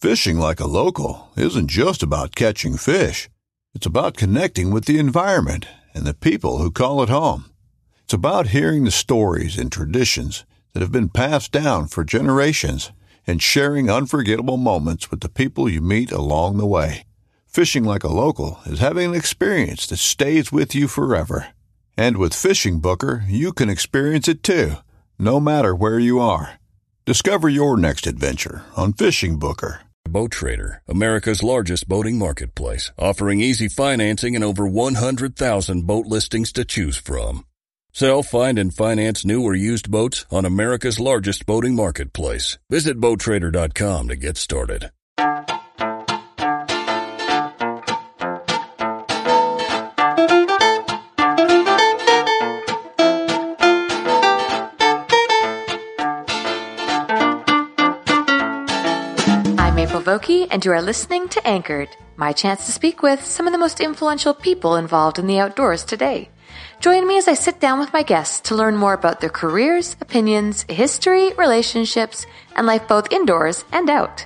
Fishing like a local isn't just about catching fish. It's about connecting with the environment and the people who call it home. It's about hearing the stories and traditions that have been passed down for generations and sharing unforgettable moments with the people you meet along the way. Fishing like a local is having an experience that stays with you forever. And with Fishing Booker, you can experience it too, no matter where you are. Discover your next adventure on Fishing Booker. Boat Trader, America's largest boating marketplace, offering easy financing and over 100,000 boat listings to choose from. Sell, find, and finance new or used boats on America's largest boating marketplace. Visit BoatTrader.com to get started. Voki, and you are listening to Anchored, my chance to speak with some of the most influential people involved in the outdoors today. Join me as I sit down with my guests to learn more about their careers, opinions, history, relationships, and life both indoors and out.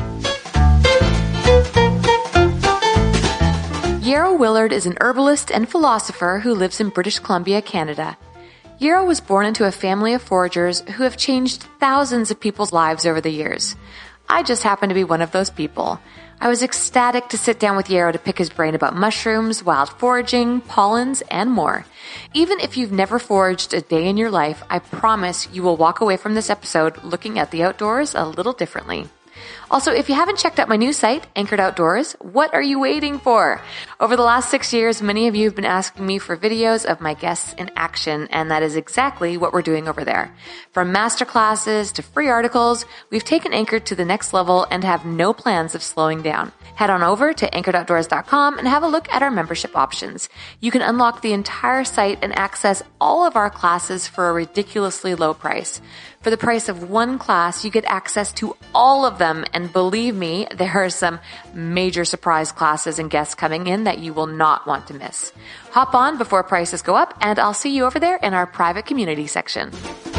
Yarrow Willard is an herbalist and philosopher who lives in British Columbia, Canada. Yarrow was born into a family of foragers who have changed thousands of people's lives over the years. I just happen to be one of those people. I was ecstatic to sit down with Yarrow to pick his brain about mushrooms, wild foraging, pollens, and more. Even if you've never foraged a day in your life, I promise you will walk away from this episode looking at the outdoors a little differently. Also, if you haven't checked out my new site, Anchored Outdoors, what are you waiting for? Over the last 6 years, many of you have been asking me for videos of my guests in action, and that is exactly what we're doing over there. From masterclasses to free articles, we've taken Anchored to the next level and have no plans of slowing down. Head on over to anchoredoutdoors.com and have a look at our membership options. You can unlock the entire site and access all of our classes for a ridiculously low price. For the price of one class, you get access to all of them, and believe me, there are some major surprise classes and guests coming in that you will not want to miss. Hop on before prices go up, and I'll see you over there in our private community section.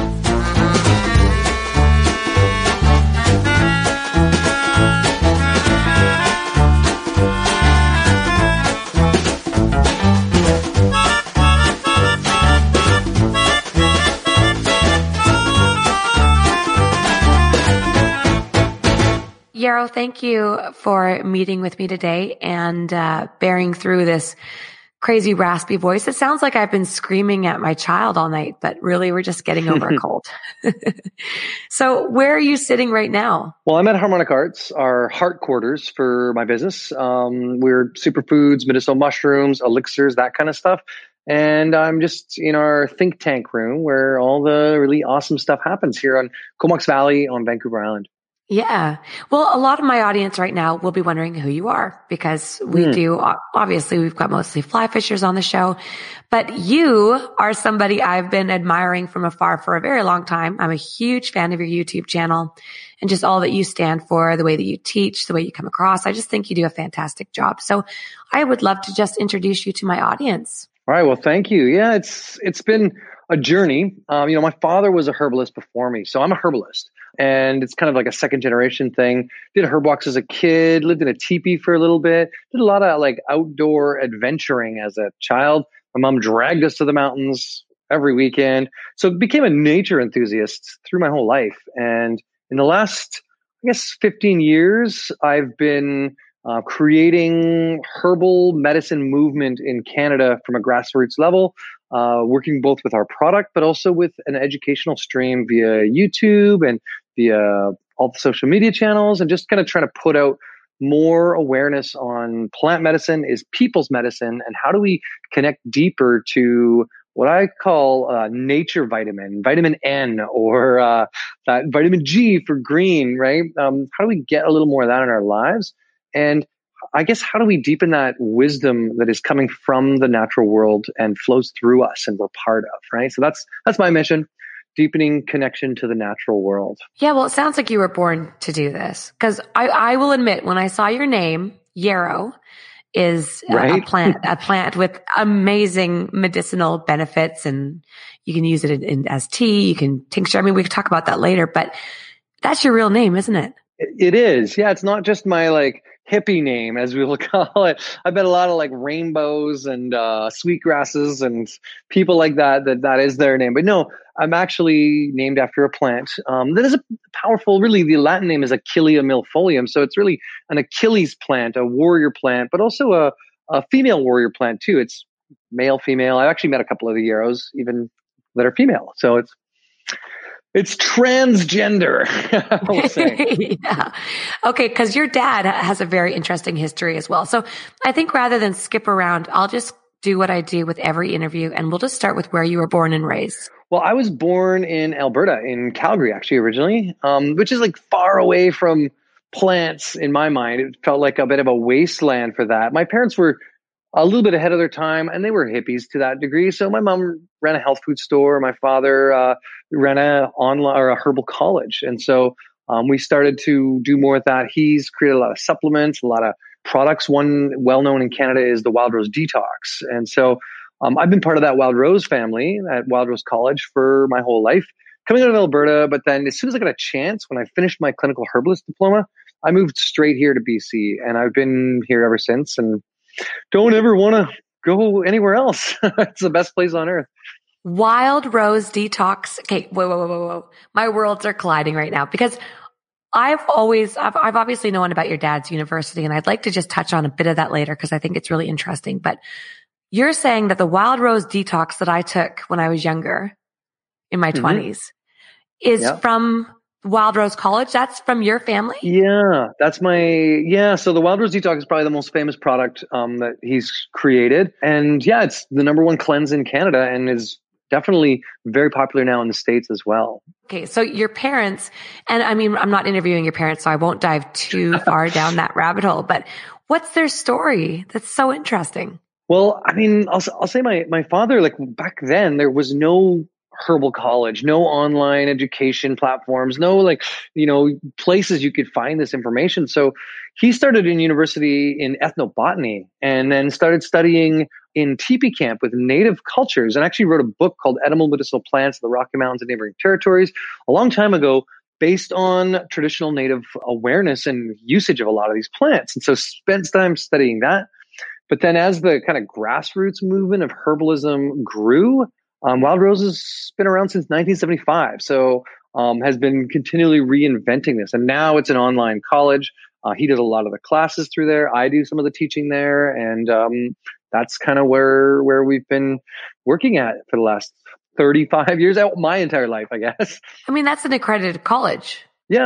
Yarrow, thank you for meeting with me today and bearing through this crazy raspy voice. It sounds like I've been screaming at my child all night, but really we're just getting over a cold. So where are you sitting right now? Well, I'm at Harmonic Arts, our heart quarters for my business. We're superfoods, medicinal mushrooms, elixirs, that kind of stuff. And I'm just in our think tank room where all the really awesome stuff happens here on Comox Valley on Vancouver Island. Yeah. Well, a lot of my audience right now will be wondering who you are because we do, obviously we've got mostly fly fishers on the show, but you are somebody I've been admiring from afar for a very long time. I'm a huge fan of your YouTube channel and just all that you stand for, the way that you teach, the way you come across. I just think you do a fantastic job. So I would love to just introduce you to my audience. All right. Well, thank you. Yeah, it's been a journey. My father was a herbalist before me, so I'm a herbalist. And it's kind of like a second generation thing. Did herb walks as a kid, lived in a teepee for a little bit, did a lot of like outdoor adventuring as a child. My mom dragged us to the mountains every weekend. So became a nature enthusiast through my whole life. And in the last, 15 years, I've been creating herbal medicine movement in Canada from a grassroots level, working both with our product, but also with an educational stream via YouTube and via all the social media channels, and just kind of trying to put out more awareness on plant medicine is people's medicine, and how do we connect deeper to what I call nature vitamin N, or that vitamin G for green, right? How do we get a little more of that in our lives? And I guess how do we deepen that wisdom that is coming from the natural world and flows through us and we're part of, right? So that's my mission. Deepening connection to the natural world. Yeah, well, it sounds like you were born to do this. Because I will admit, when I saw your name, Yarrow is right? a plant with amazing medicinal benefits, and you can use it as tea, you can tincture. I mean, we can talk about that later, but that's your real name, isn't it? It is. Yeah, it's not just my like hippie name, as we will call it. I bet a lot of like rainbows and sweetgrasses and people like that is their name. But no, I'm actually named after a plant that is a powerful, really, the Latin name is Achillea milfolium. So it's really an Achilles plant, a warrior plant, but also a female warrior plant too. It's male, female. I've actually met a couple of the yarrows even that are female. So it's transgender, I would say. Yeah. Okay, because your dad has a very interesting history as well. So I think rather than skip around, I'll just do what I do with every interview, and we'll just start with where you were born and raised. Well, I was born in Alberta, in Calgary, actually, originally, which is like far away from plants in my mind. It felt like a bit of a wasteland for that. My parents were a little bit ahead of their time, and they were hippies to that degree. So my mom ran a health food store. My father ran a online or a herbal college, and so we started to do more with that. He's created a lot of supplements, a lot of products. One well known in Canada is the Wild Rose Detox, and so I've been part of that Wild Rose family at Wild Rose College for my whole life, coming out of Alberta. But then, as soon as I got a chance, when I finished my clinical herbalist diploma, I moved straight here to BC, and I've been here ever since. And don't ever want to go anywhere else. It's the best place on earth. Wild Rose Detox. Okay, whoa. My worlds are colliding right now because I've obviously known about your dad's university, and I'd like to just touch on a bit of that later because I think it's really interesting. But you're saying that the Wild Rose Detox that I took when I was younger, in my 20s, is from Wild Rose College. That's from your family? Yeah, so the Wild Rose Detox is probably the most famous product that he's created. And yeah, it's the number one cleanse in Canada and is definitely very popular now in the States as well. Okay, so your parents, and I mean, I'm not interviewing your parents, so I won't dive too far down that rabbit hole, but what's their story? That's so interesting. Well, I mean, I'll say my father, like back then, there was no herbal college, no online education platforms, no places you could find this information. So he started in university in ethnobotany and then started studying in teepee camp with native cultures and actually wrote a book called Edible Medicinal Plants of the Rocky Mountains and Neighboring Territories a long time ago based on traditional native awareness and usage of a lot of these plants. And so spent time studying that. But then as the kind of grassroots movement of herbalism grew, Wild Rose has been around since 1975. So has been continually reinventing this. And now it's an online college. He did a lot of the classes through there. I do some of the teaching there. And that's kind of where we've been working at for the last 35 years, my entire life, I guess. I mean, that's an accredited college. Yeah.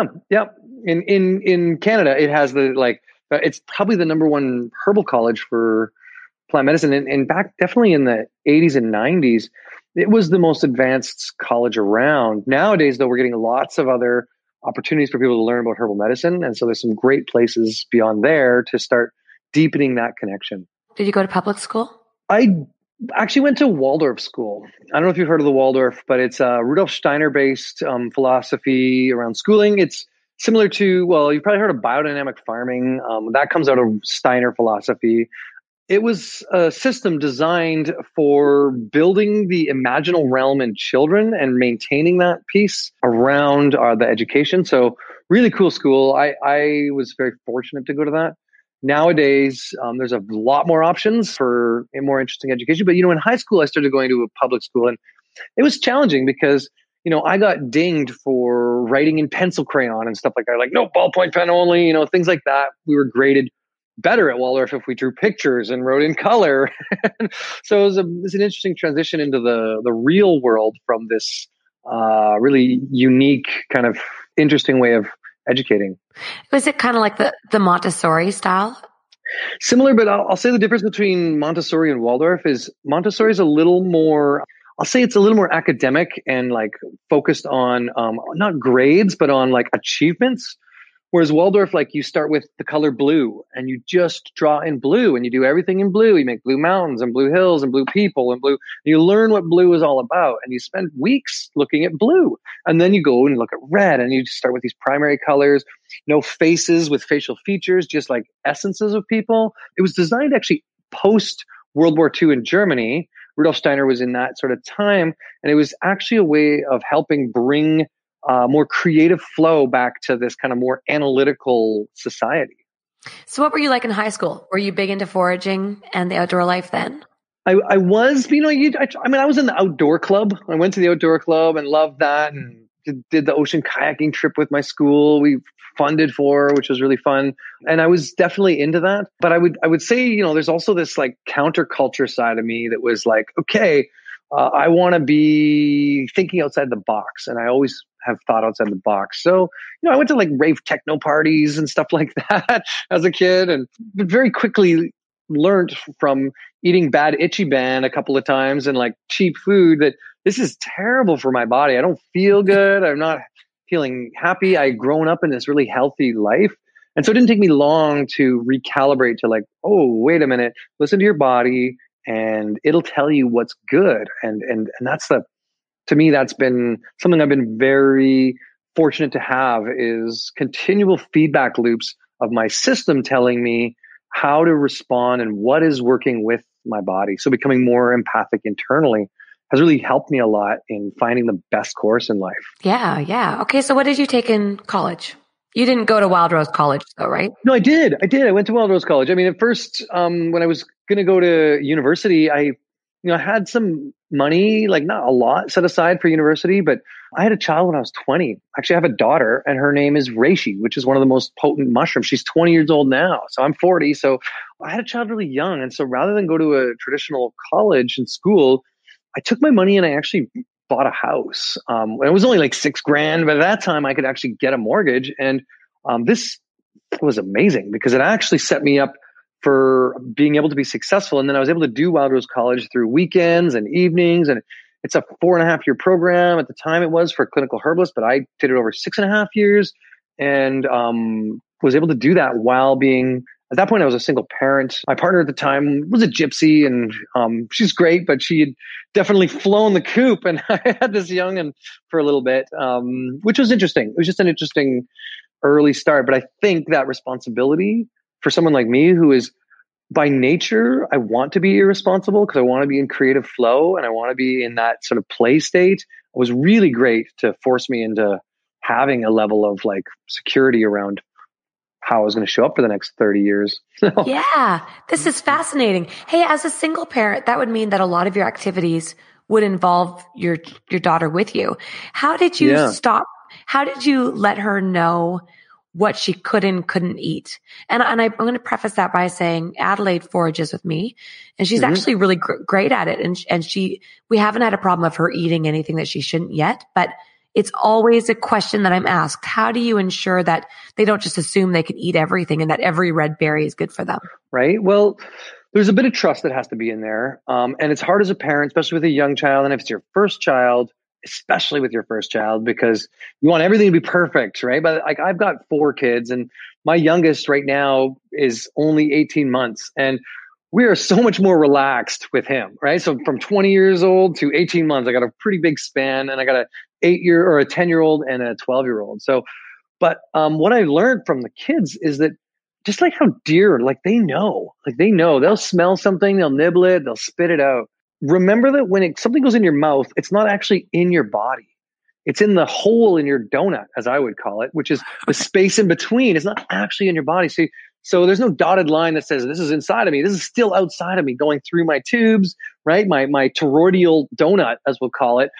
In Canada, it has it's probably the number one herbal college for plant medicine. And back definitely in the 80s and 90s, it was the most advanced college around. Nowadays, though, we're getting lots of other opportunities for people to learn about herbal medicine. And so there's some great places beyond there to start deepening that connection. Did you go to public school? I actually went to Waldorf school. I don't know if you've heard of the Waldorf, but it's a Rudolf Steiner-based philosophy around schooling. It's similar to, well, you've probably heard of biodynamic farming. That comes out of Steiner philosophy. It was a system designed for building the imaginal realm in children and maintaining that piece around the education. So really cool school. I was very fortunate to go to that. Nowadays, there's a lot more options for a more interesting education. But, in high school, I started going to a public school and it was challenging because I got dinged for writing in pencil crayon and stuff like that. Like, no, ballpoint pen only, things like that. We were graded better at Waldorf if we drew pictures and wrote in color. So it was an interesting transition into the real world from this really unique, kind of interesting way of educating. Was it kind of like the Montessori style? Similar, but I'll say the difference between Montessori and Waldorf is Montessori is a little more, I'll say it's a little more academic and like focused on not grades, but on like achievements. Whereas Waldorf, like you start with the color blue and you just draw in blue and you do everything in blue. You make blue mountains and blue hills and blue people and blue. And you learn what blue is all about and you spend weeks looking at blue. And then you go and look at red and you start with these primary colors, no faces with facial features, just like essences of people. It was designed actually post World War II in Germany. Rudolf Steiner was in that sort of time. And it was actually a way of helping bring more creative flow back to this kind of more analytical society. So what were you like in high school? Were you big into foraging and the outdoor life then? I was, I was in the outdoor club. I went to the outdoor club and loved that, and did the ocean kayaking trip with my school. We funded for, which was really fun. And I was definitely into that. But I would say, there's also this like counterculture side of me that was like, okay, I want to be thinking outside the box. And I always have thought outside the box. So, I went to like rave techno parties and stuff like that as a kid, and very quickly learned from eating bad Ichiban a couple of times and like cheap food that this is terrible for my body. I don't feel good. I'm not feeling happy. I'd grown up in this really healthy life. And so it didn't take me long to recalibrate to like, oh, wait a minute, listen to your body and it'll tell you what's good. And to me, that's been something I've been very fortunate to have, is continual feedback loops of my system telling me how to respond and what is working with my body. So becoming more empathic internally has really helped me a lot in finding the best course in life. Yeah. Okay, so what did you take in college? You didn't go to Wild Rose College though, right? No, I did. I went to Wild Rose College. I mean, at first, when I was going to go to university, I had some money, like not a lot set aside for university, but I had a child when I was 20. Actually, I have a daughter and her name is reishi, which is one of the most potent mushrooms. She's 20 years old now. So I'm 40. So I had a child really young. And so rather than go to a traditional college and school, I took my money and I actually bought a house. It was only like $6,000, but at that time I could actually get a mortgage. And this was amazing because it actually set me up for being able to be successful. And then I was able to do Wild Rose College through weekends and evenings. And it's a 4.5-year program. At the time it was for clinical herbalist, but I did it over 6.5 years and was able to do that while being, at that point I was a single parent. My partner at the time was a gypsy and she's great, but she had definitely flown the coop. And I had this young'un for a little bit, which was interesting. It was just an interesting early start. But I think that responsibility for someone like me who is by nature, I want to be irresponsible because I want to be in creative flow and I want to be in that sort of play state, was really great to force me into having a level of like security around how I was going to show up for the next 30 years. Yeah, this is fascinating. Hey, as a single parent, that would mean that a lot of your activities would involve your daughter with you. How did you stop? How did you let her know what she could and couldn't eat? And I'm going to preface that by saying Adelaide forages with me and she's actually really great at it. And we haven't had a problem of her eating anything that she shouldn't yet, but it's always a question that I'm asked. How do you ensure that they don't just assume they can eat everything and that every red berry is good for them? Right. Well, there's a bit of trust that has to be in there. And it's hard as a parent, especially with a young child. And if it's your first child, especially with your first child, because you want everything to be perfect, right? But like I've got 4 kids and my youngest right now is only 18 months and we are so much more relaxed with him, right? So from 20 years old to 18 months, I got a pretty big span and I got a 8-year or a 10-year-old and a 12-year-old. So, but what I learned from the kids is that just like how deer, like they know, they'll smell something, they'll nibble it, they'll spit it out. Remember that when something goes in your mouth, it's not actually in your body. It's in the hole in your donut, as I would call it, which is the space in between. It's not actually in your body. So there's no dotted line that says this is inside of me. This is still outside of me, going through my tubes, right? My toroidal donut, as we'll call it.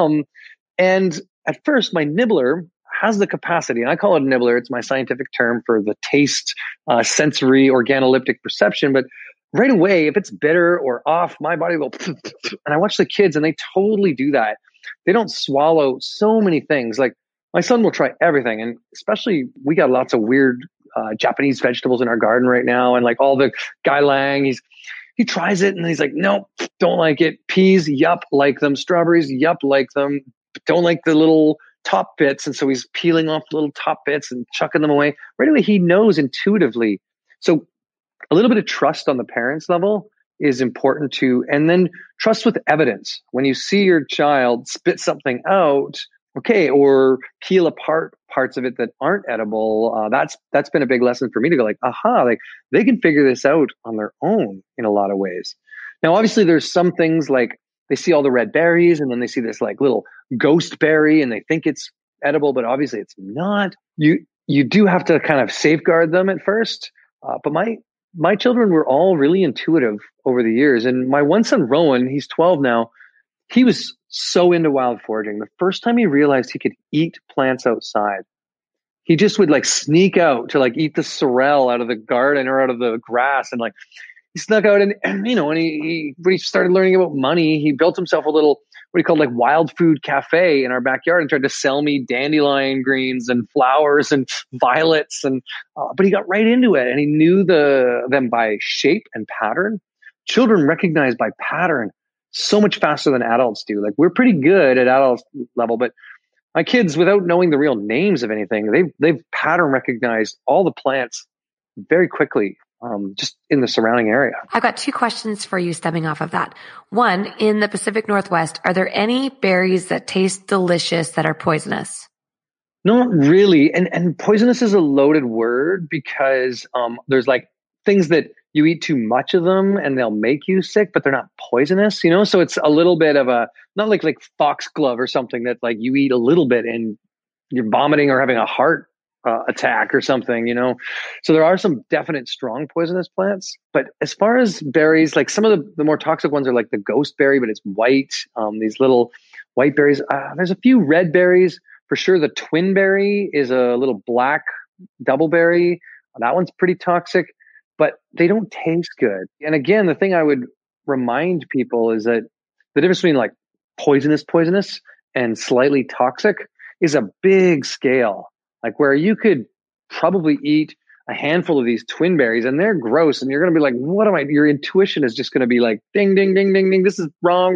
And at first, my nibbler has the capacity, and I call it a nibbler. It's my scientific term for the taste, sensory, organoleptic perception. But right away, if it's bitter or off, my body will, and I watch the kids and they totally do that. They don't swallow so many things. Like my son will try everything. And especially we got lots of weird Japanese vegetables in our garden right now. And like all the gailang, he tries it and he's like, nope, don't like it. Peas, yup, like them. Strawberries, yup, like them. Don't like the little top bits. And so he's peeling off the little top bits and chucking them away. Right away, he knows intuitively. So a little bit of trust on the parents' level is important too. And then trust with evidence. When you see your child spit something out, okay, or peel apart parts of it that aren't edible, that's been a big lesson for me to go like, aha, like they can figure this out on their own in a lot of ways. Now, obviously there's some things like they see all the red berries and then they see this like little ghost berry and they think it's edible, but obviously it's not. You do have to kind of safeguard them at first. But my children were all really intuitive over the years. And my one son, Rowan, he's 12 now. He was so into wild foraging. The first time he realized he could eat plants outside, he just would like sneak out to like eat the sorrel out of the garden or out of the grass. And like he snuck out and when he started learning about money, he built himself a little, what he called like wild food cafe in our backyard and tried to sell me dandelion greens and flowers and violets. But he got right into it and he knew them by shape and pattern. Children recognize by pattern so much faster than adults do. Like we're pretty good at adult level, but my kids, without knowing the real names of anything, they've pattern recognized all the plants very quickly, just in the surrounding area. I've got 2 questions for you stemming off of that. One, in the Pacific Northwest, are there any berries that taste delicious that are poisonous? Not really. And poisonous is a loaded word because there's like things that you eat too much of them and they'll make you sick, but they're not poisonous, So it's a little bit of not like foxglove or something that like you eat a little bit and you're vomiting or having a heart attack or something, So there are some definite strong poisonous plants. But as far as berries, like some of the more toxic ones are like the ghost berry, but it's white. These little white berries. There's a few red berries. For sure, the twin berry is a little black double berry. That one's pretty toxic, but they don't taste good. And again, the thing I would remind people is that the difference between like poisonous and slightly toxic is a big scale. Like where you could probably eat a handful of these twin berries and they're gross and you're going to be like, your intuition is just going to be like, ding, ding, ding, ding, ding. This is wrong.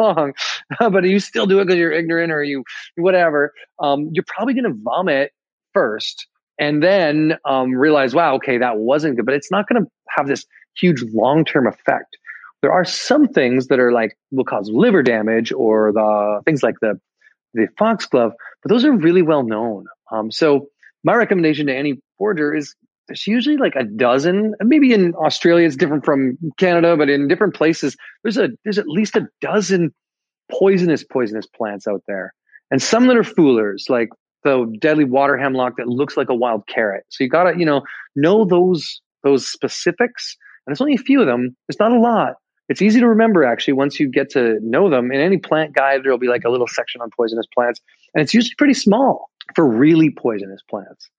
But you still do it because you're ignorant or you, whatever. You're probably going to vomit first and then realize, wow, okay, that wasn't good, but it's not going to have this huge long-term effect. There are some things that are like, will cause liver damage or the things like the foxglove, but those are really well known. So my recommendation to any forager is there's usually like a dozen, maybe in Australia it's different from Canada, but in different places, there's at least a dozen poisonous plants out there. And some that are foolers, like the deadly water hemlock that looks like a wild carrot. So you gotta, know those specifics. And there's only a few of them. It's not a lot. It's easy to remember actually once you get to know them. In any plant guide, there'll be like a little section on poisonous plants. And it's usually pretty small for really poisonous plants.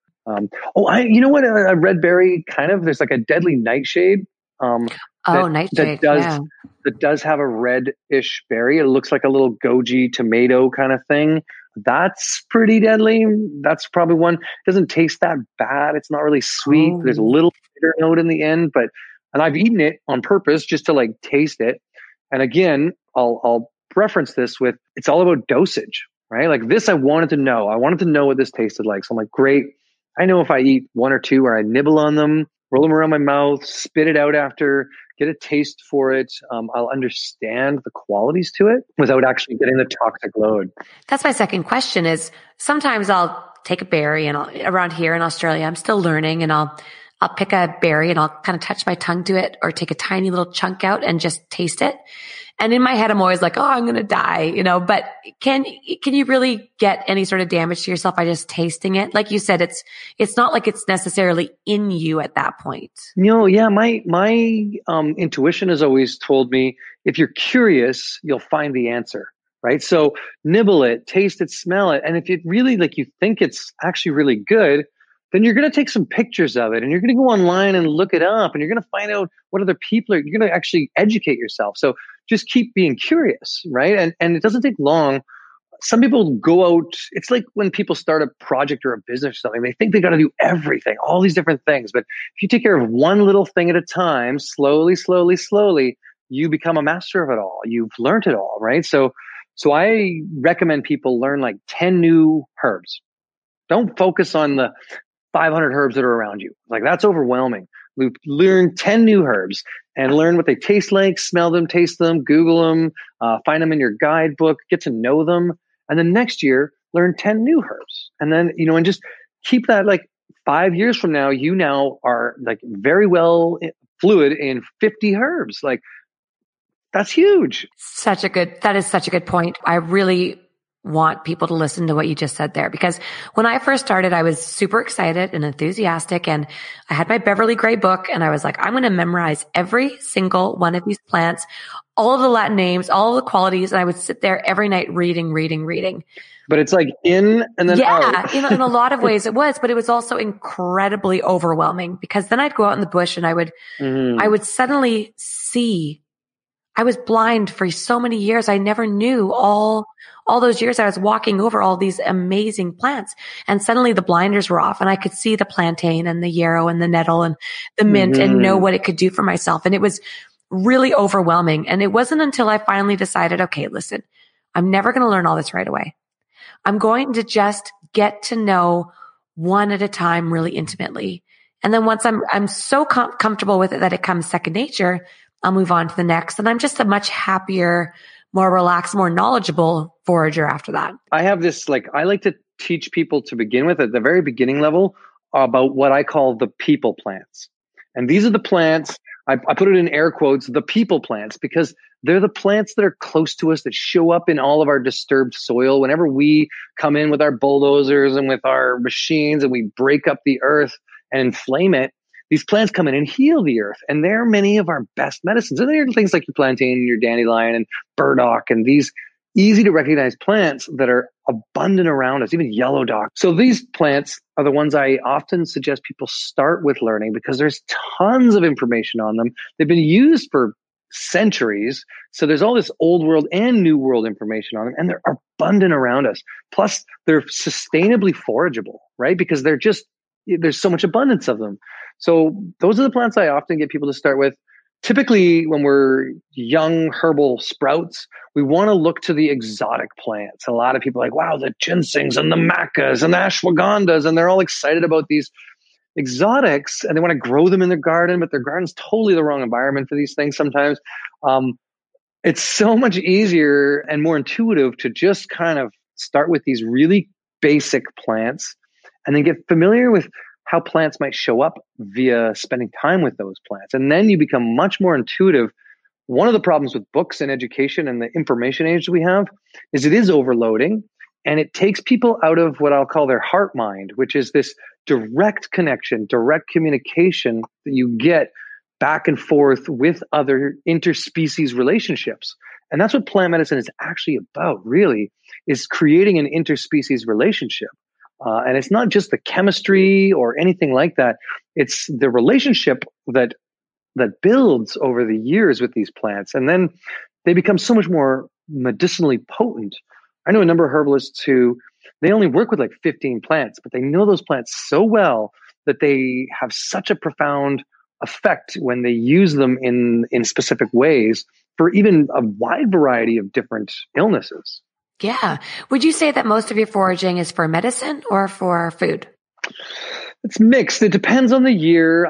You know what? A red berry there's like a deadly nightshade. Nightshade. That does have a reddish berry. It looks like a little goji tomato kind of thing. That's pretty deadly. That's probably one. It doesn't taste that bad. It's not really sweet. There's a little bitter note in the end, and I've eaten it on purpose just to like taste it. And again, I'll preference this with, it's all about dosage, right? Like this, I wanted to know what this tasted like. So I'm like, great. I know if I eat one or two or I nibble on them, roll them around my mouth, spit it out after, get a taste for it, I'll understand the qualities to it without actually getting the toxic load. That's my second question is sometimes I'll take a berry and around here in Australia, I'm still learning and I'll pick a berry and I'll kind of touch my tongue to it or take a tiny little chunk out and just taste it. And in my head, I'm always like, oh, I'm going to die, but can you really get any sort of damage to yourself by just tasting it? Like you said, it's not like it's necessarily in you at that point. Yeah, my intuition has always told me if you're curious, you'll find the answer, right? So nibble it, taste it, smell it. And if it really you think it's actually really good, then you're going to take some pictures of it and you're going to go online and look it up and you're going to find out what other people are, you're going to actually educate yourself. So just keep being curious, right? And it doesn't take long. Some people go out, it's like when people start a project or a business or something, they think they got to do everything, all these different things. But if you take care of one little thing at a time, slowly, you become a master of it all. You've learned it all, right? So I recommend people learn 10 new herbs. Don't focus on the 500 herbs that are around you. That's overwhelming. Learn 10 new herbs and learn what they taste like, smell them, taste them, Google them, find them in your guidebook, get to know them. And then next year, learn 10 new herbs. And then, and just keep that 5 years from now, you now are very well fluid in 50 herbs. That's huge. That is such a good point. I really want people to listen to what you just said there, because when I first started, I was super excited and enthusiastic, and I had my Beverly Gray book, and I was like, I'm going to memorize every single one of these plants, all of the Latin names, all of the qualities. And I would sit there every night reading. But it's like in and then out. Yeah, in a lot of ways it was, but it was also incredibly overwhelming, because then I'd go out in the bush and I would suddenly see. I was blind for so many years. I never knew all those years I was walking over all these amazing plants, and suddenly the blinders were off and I could see the plantain and the yarrow and the nettle and the mint and know what it could do for myself. And it was really overwhelming. And it wasn't until I finally decided, okay, listen, I'm never going to learn all this right away. I'm going to just get to know one at a time really intimately. And then once I'm so comfortable with it that it comes second nature, I'll move on to the next. And I'm just a much happier, more relaxed, more knowledgeable forager after that. I have this, I like to teach people to begin with at the very beginning level about what I call the people plants. And these are the plants, I put it in air quotes, the people plants, because they're the plants that are close to us, that show up in all of our disturbed soil. Whenever we come in with our bulldozers and with our machines and we break up the earth and inflame it, these plants come in and heal the earth. And they're many of our best medicines. And they're things like your plantain and your dandelion and burdock and these easy to recognize plants that are abundant around us, even yellow dock. So these plants are the ones I often suggest people start with learning, because there's tons of information on them. They've been used for centuries. So there's all this old world and new world information on them, and they're abundant around us. Plus they're sustainably forageable, right? Because there's so much abundance of them. So those are the plants I often get people to start with. Typically, when we're young herbal sprouts, we want to look to the exotic plants. A lot of people are like, wow, the ginsengs and the macas and the ashwagandas, and they're all excited about these exotics, and they want to grow them in their garden, but their garden's totally the wrong environment for these things sometimes. It's so much easier and more intuitive to just kind of start with these really basic plants and then get familiar with how plants might show up via spending time with those plants. And then you become much more intuitive. One of the problems with books and education and the information age that we have is it is overloading, and it takes people out of what I'll call their heart mind, which is this direct connection, direct communication that you get back and forth with other interspecies relationships. And that's what plant medicine is actually about, really, is creating an interspecies relationship. And it's not just the chemistry or anything like that. It's the relationship that builds over the years with these plants. And then they become so much more medicinally potent. I know a number of herbalists who, they only work with 15 plants, but they know those plants so well that they have such a profound effect when they use them in specific ways for even a wide variety of different illnesses. Yeah. Would you say that most of your foraging is for medicine or for food? It's mixed. It depends on the year.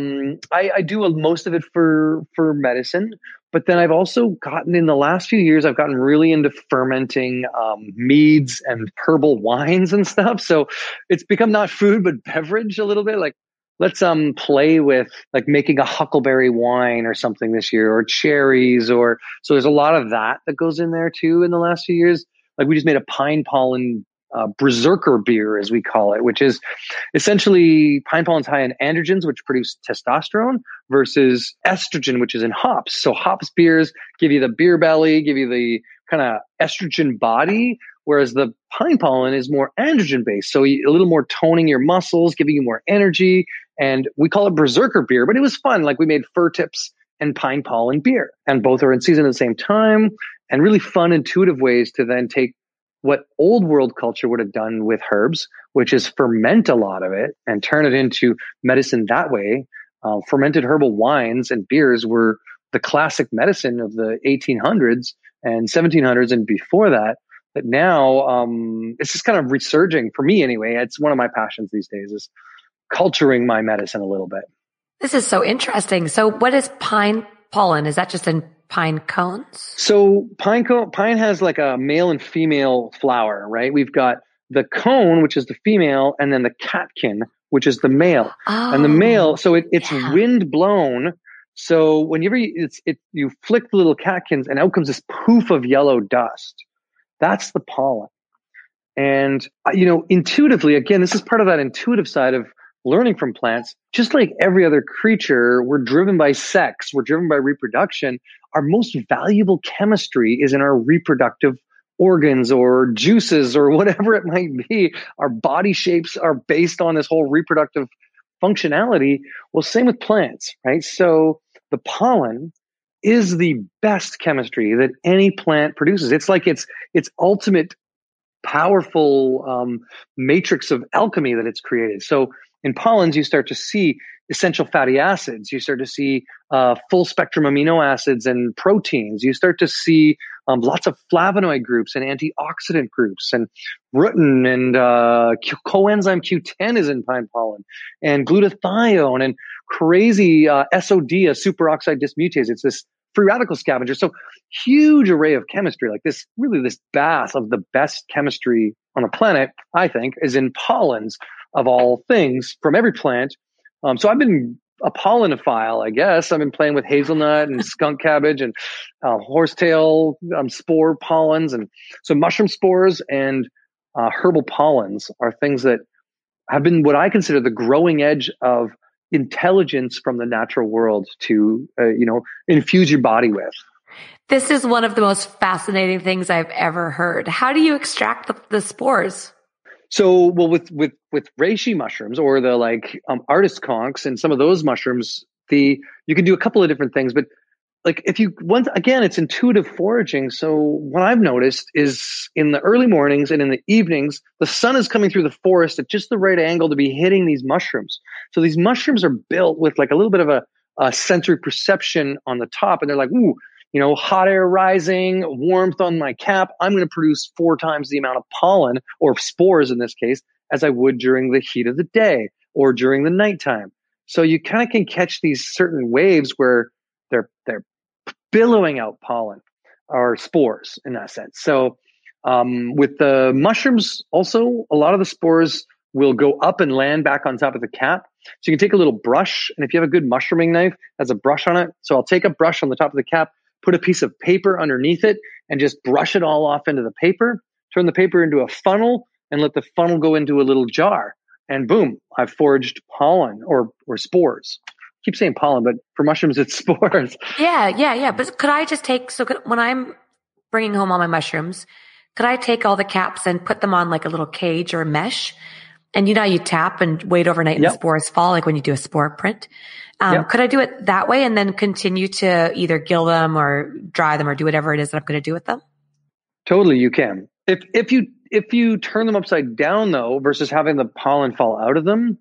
I do most of it for medicine, but then I've also gotten, in the last few years, I've gotten really into fermenting meads and herbal wines and stuff. So it's become not food, but beverage a little bit. Let's play with making a huckleberry wine or something this year, or cherries, so there's a lot of that goes in there too in the last few years. We just made a pine pollen berserker beer, as we call it, which is essentially pine pollen's high in androgens, which produce testosterone, versus estrogen, which is in hops. So hops beers give you the beer belly, give you the kind of estrogen body, whereas the pine pollen is more androgen based. So a little more toning your muscles, giving you more energy. And we call it berserker beer, but it was fun. We made fir tips and pine pollen beer, and both are in season at the same time, and really fun, intuitive ways to then take what old world culture would have done with herbs, which is ferment a lot of it and turn it into medicine that way. Fermented herbal wines and beers were the classic medicine of the 1800s and 1700s and before that. But now it's just kind of resurging for me anyway. It's one of my passions these days, is culturing my medicine a little bit. This is so interesting. So what is pine pollen? Is that just in pine cones? So pine has a male and female flower, right? We've got the cone, which is the female, and then the catkin, which is the male. Oh, and the male, so it's wind blown. So whenever you flick the little catkins, and out comes this poof of yellow dust. That's the pollen. And, intuitively, again, this is part of that intuitive side of learning from plants. Just like every other creature, we're driven by sex, we're driven by reproduction. Our most valuable chemistry is in our reproductive organs or juices or whatever it might be. Our body shapes are based on this whole reproductive functionality. Well, same with plants, right? So the pollen is the best chemistry that any plant produces. It's like its ultimate powerful matrix of alchemy that it's created. So in pollens, you start to see essential fatty acids. You start to see full spectrum amino acids and proteins. You start to see lots of flavonoid groups and antioxidant groups, and rutin and coenzyme Q10 is in pine pollen, and glutathione and crazy SOD, a superoxide dismutase. It's this free radical scavenger. So huge array of chemistry, like this bath of the best chemistry on the planet, I think, is in pollens of all things from every plant. So I've been a pollenophile, I guess. I've been playing with hazelnut and skunk cabbage and horsetail spore pollens. And so mushroom spores and herbal pollens are things that have been what I consider the growing edge of intelligence from the natural world to, infuse your body with. This is one of the most fascinating things I've ever heard. How do you extract the spores? So, well, with reishi mushrooms or the artist conchs and some of those mushrooms, you can do a couple of different things. But it's intuitive foraging. So what I've noticed is in the early mornings and in the evenings, the sun is coming through the forest at just the right angle to be hitting these mushrooms. So these mushrooms are built with like a little bit of a sensory perception on the top, and they're like, ooh, hot air rising, warmth on my cap. I'm going to produce 4 times the amount of pollen, or spores in this case, as I would during the heat of the day or during the nighttime. So you kind of can catch these certain waves where they're billowing out pollen or spores in that sense. So with the mushrooms, also, a lot of the spores will go up and land back on top of the cap. So you can take a little brush, and if you have a good mushrooming knife, it has a brush on it. So I'll take a brush on the top of the cap, put a piece of paper underneath it, and just brush it all off into the paper, turn the paper into a funnel, and let the funnel go into a little jar. And boom, I've foraged pollen or spores. I keep saying pollen, but for mushrooms, it's spores. Yeah. But could I just when I'm bringing home all my mushrooms, could I take all the caps and put them on like a little cage or a mesh? And you tap and wait overnight and the spores fall, like when you do a spore print. Could I do it that way and then continue to either gill them or dry them or do whatever it is that I'm going to do with them? Totally, you can. If you turn them upside down though, versus having the pollen fall out of them,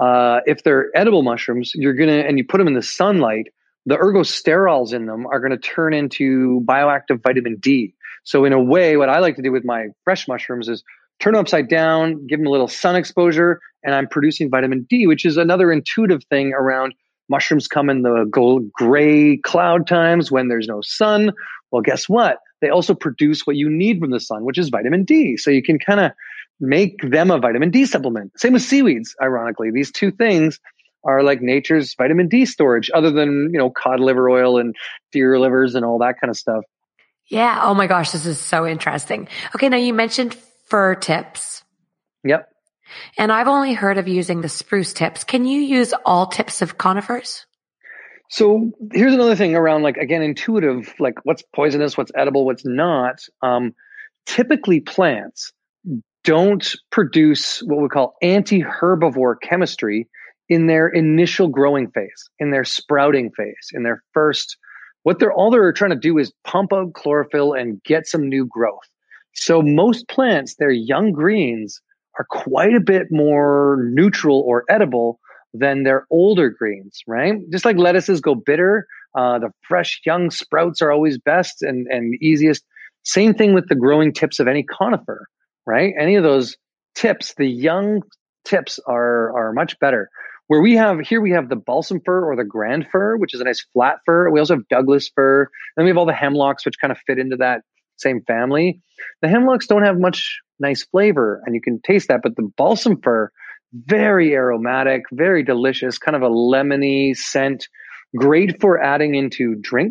if they're edible mushrooms, and you put them in the sunlight, the ergosterols in them are going to turn into bioactive vitamin D. So in a way, what I like to do with my fresh mushrooms is turn them upside down, give them a little sun exposure, and I'm producing vitamin D, which is another intuitive thing around mushrooms come in the gray cloud times when there's no sun. Well, guess what? They also produce what you need from the sun, which is vitamin D. So you can kind of make them a vitamin D supplement. Same with seaweeds, ironically. These two things are like nature's vitamin D storage, other than, cod liver oil and deer livers and all that kind of stuff. Yeah. Oh my gosh, this is so interesting. Okay, now you mentioned fir tips. Yep. And I've only heard of using the spruce tips. Can you use all tips of conifers? So here's another thing around, intuitive, what's poisonous, what's edible, what's not. Typically plants don't produce what we call anti-herbivore chemistry in their initial growing phase, in their sprouting phase, in their first, all they're trying to do is pump out chlorophyll and get some new growth. So most plants, their young greens are quite a bit more neutral or edible than their older greens, right? Just like lettuces go bitter, the fresh young sprouts are always best and easiest. Same thing with the growing tips of any conifer, right? Any of those tips, the young tips are much better. Where we have the balsam fir or the grand fir, which is a nice flat fir. We also have Douglas fir. Then we have all the hemlocks, which kind of fit into that same family. The hemlocks don't have much nice flavor, and you can taste that. But the balsam fir, very aromatic, very delicious, kind of a lemony scent, great for adding into drinks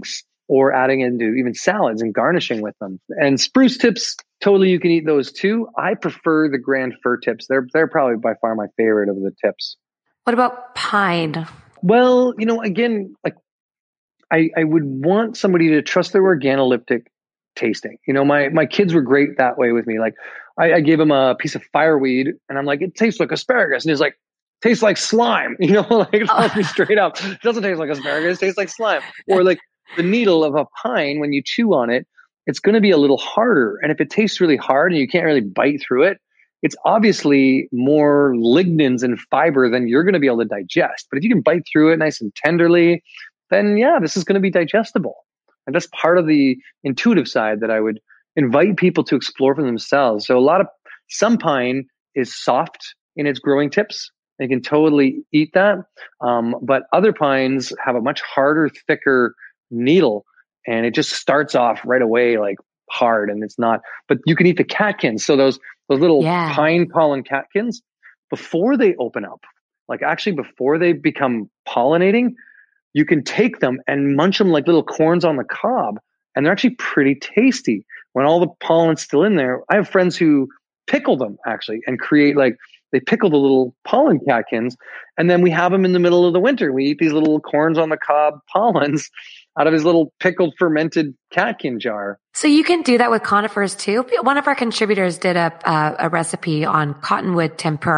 or adding into even salads and garnishing with them. And spruce tips, totally you can eat those too. I prefer the grand fir tips. They're probably by far my favorite of the tips. What about pine? Well, again, like I would want somebody to trust their organoleptic tasting. My kids were great that way with me. Like I gave him a piece of fireweed and I'm like, it tastes like asparagus. And he's like, tastes like slime, like tells me straight up. It doesn't taste like asparagus, it tastes like slime. Or like the needle of a pine, when you chew on it, it's going to be a little harder. And if it tastes really hard and you can't really bite through it, it's obviously more lignins and fiber than you're going to be able to digest. But if you can bite through it nice and tenderly, then yeah, this is going to be digestible. And that's part of the intuitive side that I would invite people to explore for themselves. So some pine is soft in its growing tips. You can totally eat that. But other pines have a much harder, thicker needle, and it just starts off right away like hard, and it's not. But you can eat the catkins. So those little pine pollen catkins, before they open up, like actually before they become pollinating, you can take them and munch them like little corns on the cob, and they're actually pretty tasty when all the pollen's still in there. I have friends who pickle them actually and create they pickle the little pollen catkins, and then we have them in the middle of the winter. We eat these little corns on the cob pollens out of his little pickled fermented catkin jar. So you can do that with conifers too. One of our contributors did a recipe on cottonwood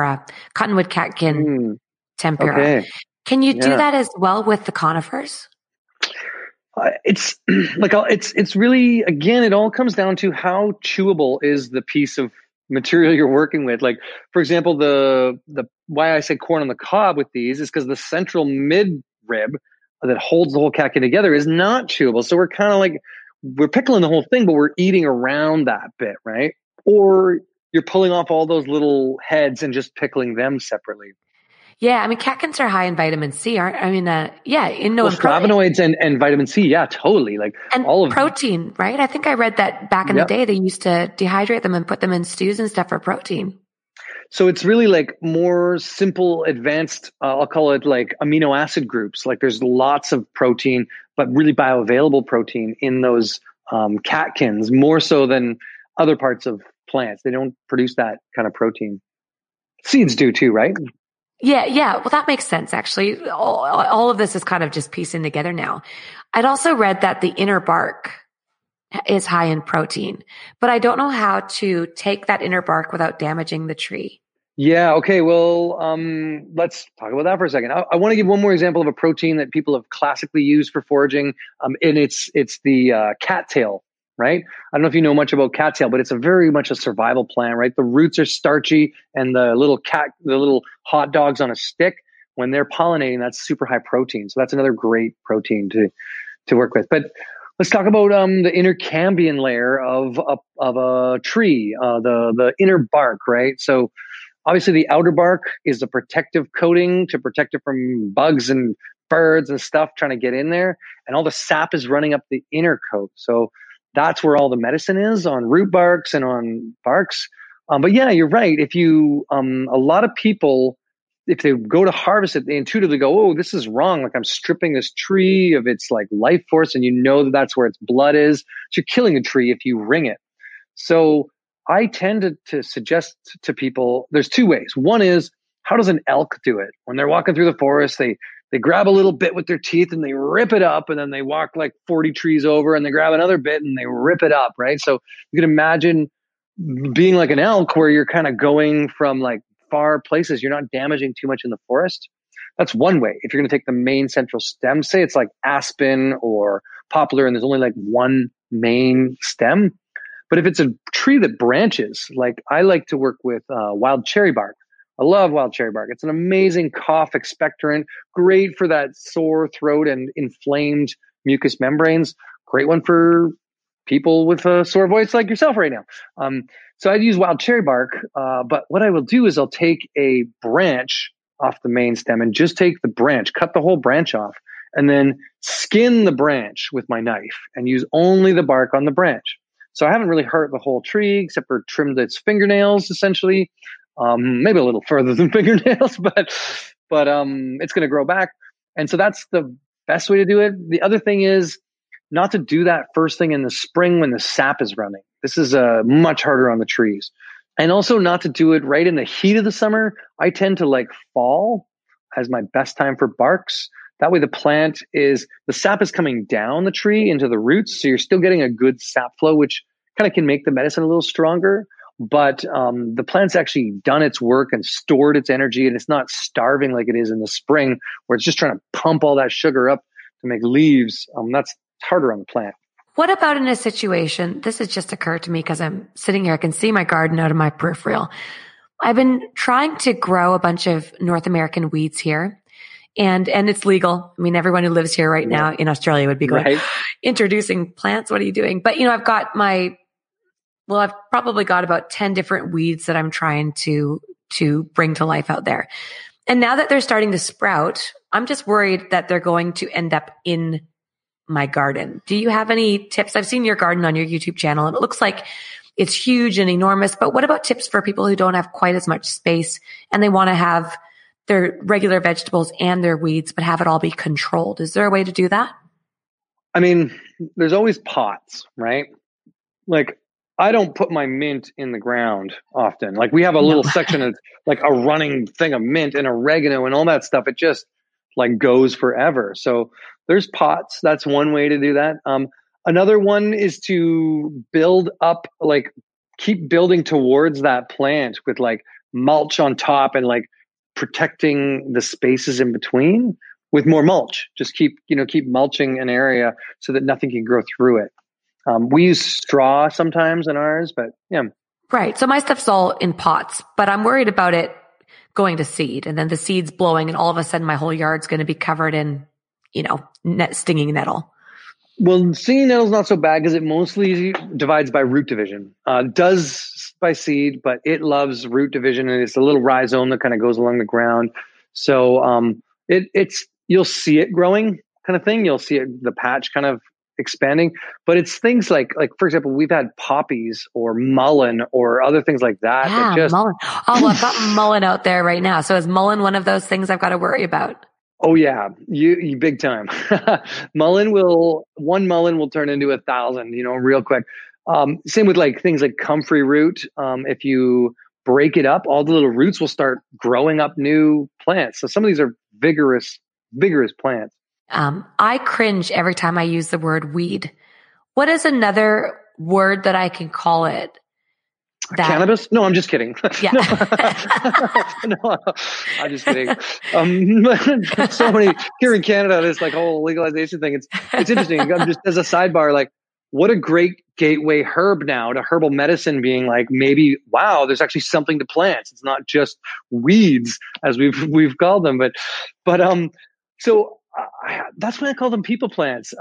catkin tempura. Okay. Can you do that as well with the conifers? It's it's really, again, it all comes down to how chewable is the piece of material you're working with. Like, for example, the why I say corn on the cob with these is because the central mid rib that holds the whole catkin together is not chewable. So we're kind of like, we're pickling the whole thing, but we're eating around that bit, right? Or you're pulling off all those little heads and just pickling them separately. Yeah, I mean, catkins are high in vitamin C, aren't? I mean, flavonoids and vitamin C, yeah, totally. Like and all of protein, them. Right? I think I read that back in the day they used to dehydrate them and put them in stews and stuff for protein. So it's really like more simple, advanced, I'll call it like amino acid groups. Like there's lots of protein, but really bioavailable protein in those catkins, more so than other parts of plants. They don't produce that kind of protein. Seeds do too, right? Yeah. Well, that makes sense, actually. All of this is kind of just piecing together now. I'd also read that the inner bark is high in protein, but I don't know how to take that inner bark without damaging the tree. Yeah. Okay. Well, let's talk about that for a second. I want to give one more example of a protein that people have classically used for foraging. And it's the cattail. Right? I don't know if you know much about cattail, but it's very much a survival plant, right? The roots are starchy, and the little hot dogs on a stick, when they're pollinating, that's super high protein. So that's another great protein to work with. But let's talk about the inner cambium layer of a tree, the inner bark, right? So obviously the outer bark is a protective coating to protect it from bugs and birds and stuff trying to get in there, and all the sap is running up the inner coat. So that's where all the medicine is, on root barks and on barks. But yeah, you're right. If you, a lot of people, if they go to harvest it, they intuitively go, oh, this is wrong. Like I'm stripping this tree of its like life force, and you know that that's where its blood is. So you're killing a tree if you ring it. So I tend to suggest to people, there's two ways. One is, how does an elk do it? When they're walking through the forest, they grab a little bit with their teeth and they rip it up, and then they walk like 40 trees over and they grab another bit and they rip it up, right? So you can imagine being like an elk where you're kind of going from like far places. You're not damaging too much in the forest. That's one way. If you're going to take the main central stem, say it's like aspen or poplar and there's only like one main stem. But if it's a tree that branches, like I like to work with wild cherry bark. I love wild cherry bark. It's an amazing cough expectorant, great for that sore throat and inflamed mucous membranes. Great one for people with a sore voice like yourself right now. So I'd use wild cherry bark, but what I will do is I'll take a branch off the main stem and just take the branch, cut the whole branch off, and then skin the branch with my knife and use only the bark on the branch. So I haven't really hurt the whole tree except for trimmed its fingernails, essentially. Maybe a little further than fingernails, but it's going to grow back. And so that's the best way to do it. The other thing is not to do that first thing in the spring when the sap is running. This is much harder on the trees. And also not to do it right in the heat of the summer. I tend to like fall as my best time for barks. That way the sap is coming down the tree into the roots. So you're still getting a good sap flow, which kind of can make the medicine a little stronger. But the plant's actually done its work and stored its energy, and it's not starving like it is in the spring where it's just trying to pump all that sugar up to make leaves. That's harder on the plant. What about in a situation, this has just occurred to me because I'm sitting here, I can see my garden out of my peripheral. I've been trying to grow a bunch of North American weeds here, and it's legal. I mean, everyone who lives here right now in Australia would be going, right. Introducing plants, what are you doing? But, I've probably got about 10 different weeds that I'm trying to bring to life out there. And now that they're starting to sprout, I'm just worried that they're going to end up in my garden. Do you have any tips? I've seen your garden on your YouTube channel and it looks like it's huge and enormous, but what about tips for people who don't have quite as much space and they want to have their regular vegetables and their weeds, but have it all be controlled? Is there a way to do that? I mean, there's always pots, right? Like, I don't put my mint in the ground often. Like, we have a little section of like a running thing of mint and oregano and all that stuff. It just like goes forever. So there's pots. That's one way to do that. Another one is to build up, like keep building towards that plant with like mulch on top and like protecting the spaces in between with more mulch. Just keep mulching an area so that nothing can grow through it. We use straw sometimes in ours, but yeah. Right. So my stuff's all in pots, but I'm worried about it going to seed and then the seed's blowing and all of a sudden my whole yard's going to be covered in, stinging nettle. Well, stinging nettle's not so bad because it mostly divides by root division. It does by seed, but it loves root division and it's a little rhizome that kind of goes along the ground. So you'll see it growing kind of thing. You'll see the patch kind of expanding, but it's things like for example, we've had poppies or mullein or other things like that. Yeah, mullein. Oh, I've got mullein out there right now. So is mullein one of those things I've got to worry about? Oh yeah, you big time. One mullein will turn into 1,000, real quick. Same with like things like comfrey root. If you break it up, all the little roots will start growing up new plants. So some of these are vigorous plants. I cringe every time I use the word weed. What is another word that I can call it? Cannabis? No, I'm just kidding. Yeah. No, I'm just kidding. So many here in Canada, this like whole legalization thing. It's interesting. I'm just as a sidebar, like what a great gateway herb now to herbal medicine being like maybe, wow, there's actually something to plants. It's not just weeds as we've called them, but so that's why I call them people plants.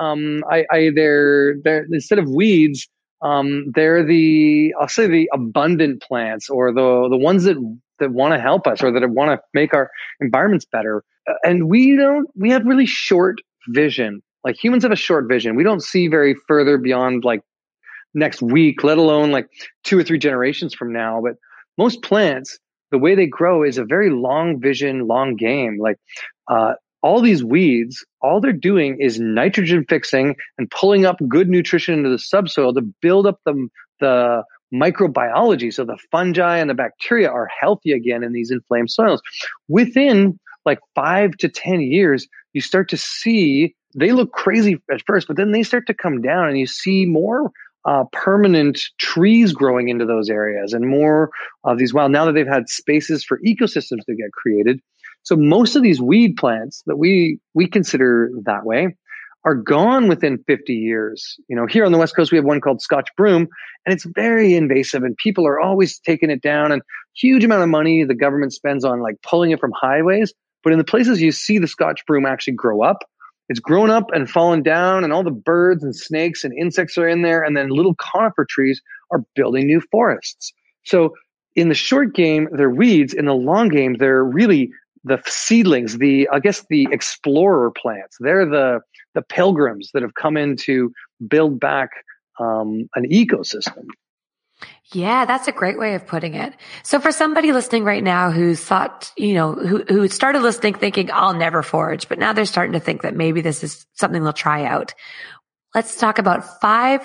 They're instead of weeds, they're I'll say the abundant plants or the ones that want to help us or that want to make our environments better. And we have really short vision. Like humans have a short vision. We don't see very further beyond like next week, let alone like 2 or 3 generations from now. But most plants, the way they grow is a very long vision, long game. Like, all these weeds, all they're doing is nitrogen fixing and pulling up good nutrition into the subsoil to build up the microbiology. So the fungi and the bacteria are healthy again in these inflamed soils. Within like 5 to 10 years, you start to see, they look crazy at first, but then they start to come down and you see more permanent trees growing into those areas and more of these wild, now that they've had spaces for ecosystems to get created. So most of these weed plants that we consider that way are gone within 50 years. Here on the West Coast, we have one called Scotch broom, and it's very invasive and people are always taking it down and huge amount of money the government spends on like pulling it from highways. But in the places you see the Scotch broom actually grow up, it's grown up and fallen down and all the birds and snakes and insects are in there. And then little conifer trees are building new forests. So in the short game, they're weeds. In the long game, they're really the seedlings, the explorer plants. They're the pilgrims that have come in to build back an ecosystem. Yeah, that's a great way of putting it. So for somebody listening right now who's thought, who started listening thinking, I'll never forage, but now they're starting to think that maybe this is something they'll try out. Let's talk about 5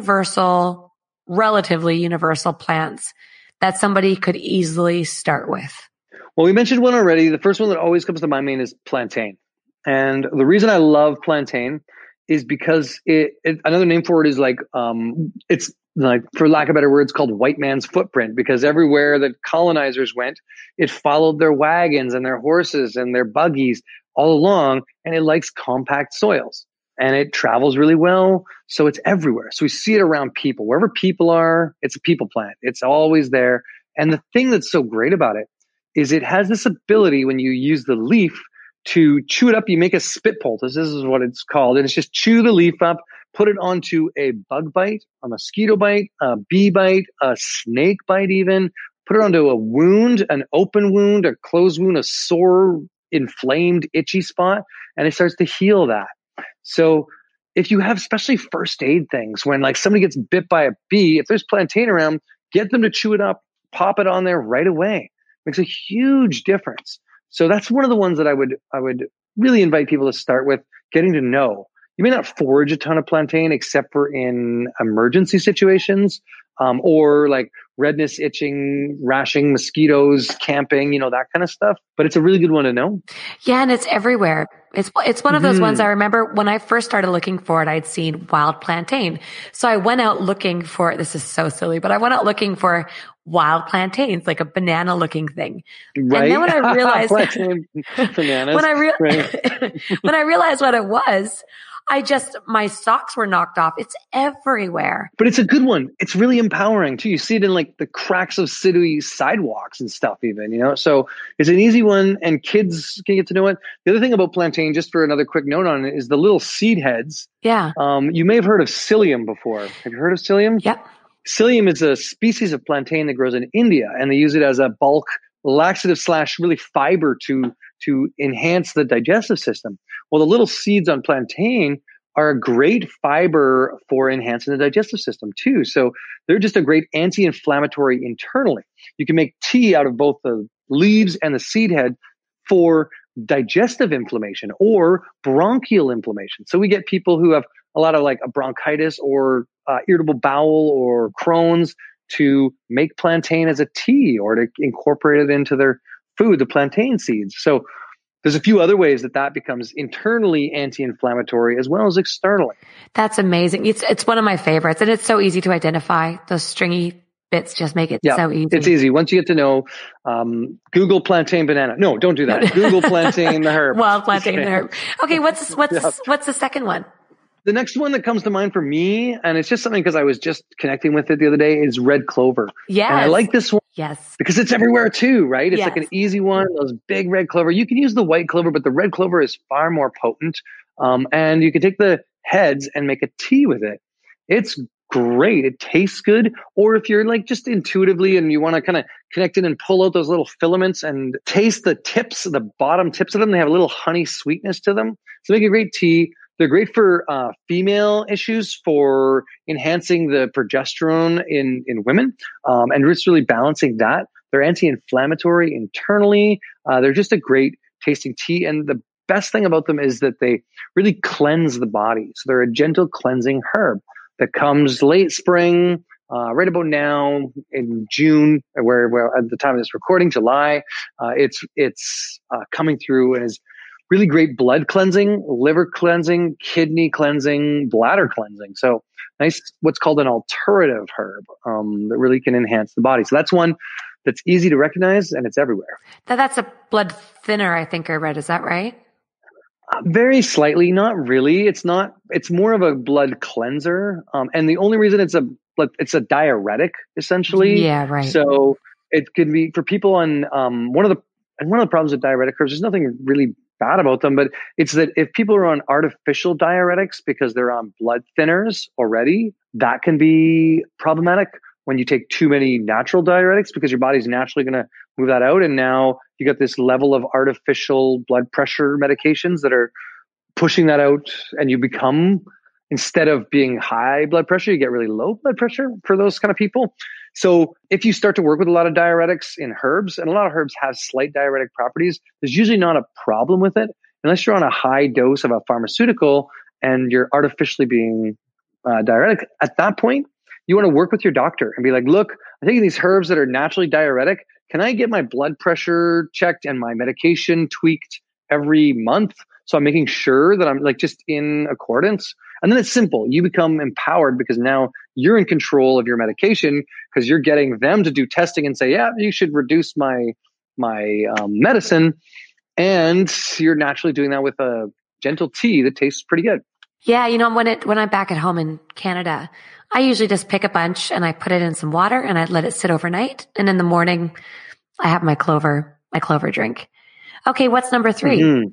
relatively universal plants that somebody could easily start with. Well, we mentioned one already. The first one that always comes to my mind is plantain. And the reason I love plantain is because another name for it is it's like, for lack of better words, called white man's footprint, because everywhere that colonizers went, it followed their wagons and their horses and their buggies all along, and it likes compact soils and it travels really well. So it's everywhere. So we see it around people. Wherever people are, it's a people plant. It's always there. And the thing that's so great about it is it has this ability when you use the leaf to chew it up. You make a spit poultice. This is what it's called. And it's just chew the leaf up, put it onto a bug bite, a mosquito bite, a bee bite, a snake bite even. Put it onto a wound, an open wound, a closed wound, a sore, inflamed, itchy spot, and it starts to heal that. So if you have especially first aid things, when like somebody gets bit by a bee, if there's plantain around, get them to chew it up, pop it on there right away. Makes a huge difference. So that's one of the ones that I would really invite people to start with, getting to know. You may not forage a ton of plantain except for in emergency situations, or like redness, itching, rashing, mosquitoes, camping, that kind of stuff. But it's a really good one to know. Yeah, and it's everywhere. It's one of those ones I remember when I first started looking for it, I'd seen wild plantain. So I went out looking for, this is so silly, but I went out looking for wild plantains, like a banana looking thing. Right. And then when I realized, bananas. when I realized what it was, my socks were knocked off. It's everywhere. But it's a good one. It's really empowering too. You see it in like the cracks of city sidewalks and stuff even, so it's an easy one and kids can get to know it. The other thing about plantain, just for another quick note on it, is the little seed heads. Yeah. You may have heard of psyllium before. Have you heard of psyllium? Yep. Psyllium is a species of plantain that grows in India, and they use it as a bulk laxative / really fiber to enhance the digestive system. Well, the little seeds on plantain are a great fiber for enhancing the digestive system too. So they're just a great anti-inflammatory internally. You can make tea out of both the leaves and the seed head for digestive inflammation or bronchial inflammation. So we get people who have a lot of like a bronchitis or irritable bowel or Crohn's to make plantain as a tea or to incorporate it into their food, the plantain seeds. So there's a few other ways that becomes internally anti-inflammatory as well as externally. That's amazing. It's one of my favorites, and it's so easy to identify. Those stringy bits just make it so easy. It's easy. Once you get to know, Google plantain banana. No, don't do that. Google plantain the herb. Wild plantain the herb. Okay, what's the second one? The next one that comes to mind for me, and it's just something because I was just connecting with it the other day, is red clover. Yes. And I like this one. Yes. Because it's everywhere too, right? It's like an easy one, those big red clover. You can use the white clover, but the red clover is far more potent. And you can take the heads and make a tea with it. It's great. It tastes good. Or if you're like just intuitively and you want to kind of connect it and pull out those little filaments and taste the tips, the bottom tips of them, they have a little honey sweetness to them. So make a great tea. They're great for female issues, for enhancing the progesterone in women, and just really balancing that. They're anti-inflammatory internally. They're just a great tasting tea. And the best thing about them is that they really cleanse the body. So they're a gentle cleansing herb that comes late spring, right about now in June, where at the time of this recording, July. It's coming through and is really great blood cleansing, liver cleansing, kidney cleansing, bladder cleansing. So nice, what's called an alterative herb that really can enhance the body. So that's one that's easy to recognize and it's everywhere. That's a blood thinner, I think I read. Is that right? Very slightly, not really. It's not. It's more of a blood cleanser. And the only reason it's a diuretic essentially. Yeah, right. So it could be for people on one of the problems with diuretic herbs. There's nothing really bad about them, but it's that if people are on artificial diuretics because they're on blood thinners already, that can be problematic when you take too many natural diuretics because your body's naturally going to move that out. And now you got this level of artificial blood pressure medications that are pushing that out, and you become, instead of being high blood pressure, you get really low blood pressure for those kind of people. So if you start to work with a lot of diuretics in herbs, and a lot of herbs have slight diuretic properties, there's usually not a problem with it unless you're on a high dose of a pharmaceutical and you're artificially being diuretic, at that point, you want to work with your doctor and be like, look, I'm taking these herbs that are naturally diuretic. Can I get my blood pressure checked and my medication tweaked every month? So I'm making sure that I'm like just in accordance. And then it's simple. You become empowered because now you're in control of your medication because you're getting them to do testing and say, yeah, you should reduce my medicine. And you're naturally doing that with a gentle tea that tastes pretty good. Yeah, you know, when I'm back at home in Canada, I usually just pick a bunch and I put it in some water and I let it sit overnight. And in the morning, I have my clover drink. Okay, what's number 3? Mm-hmm.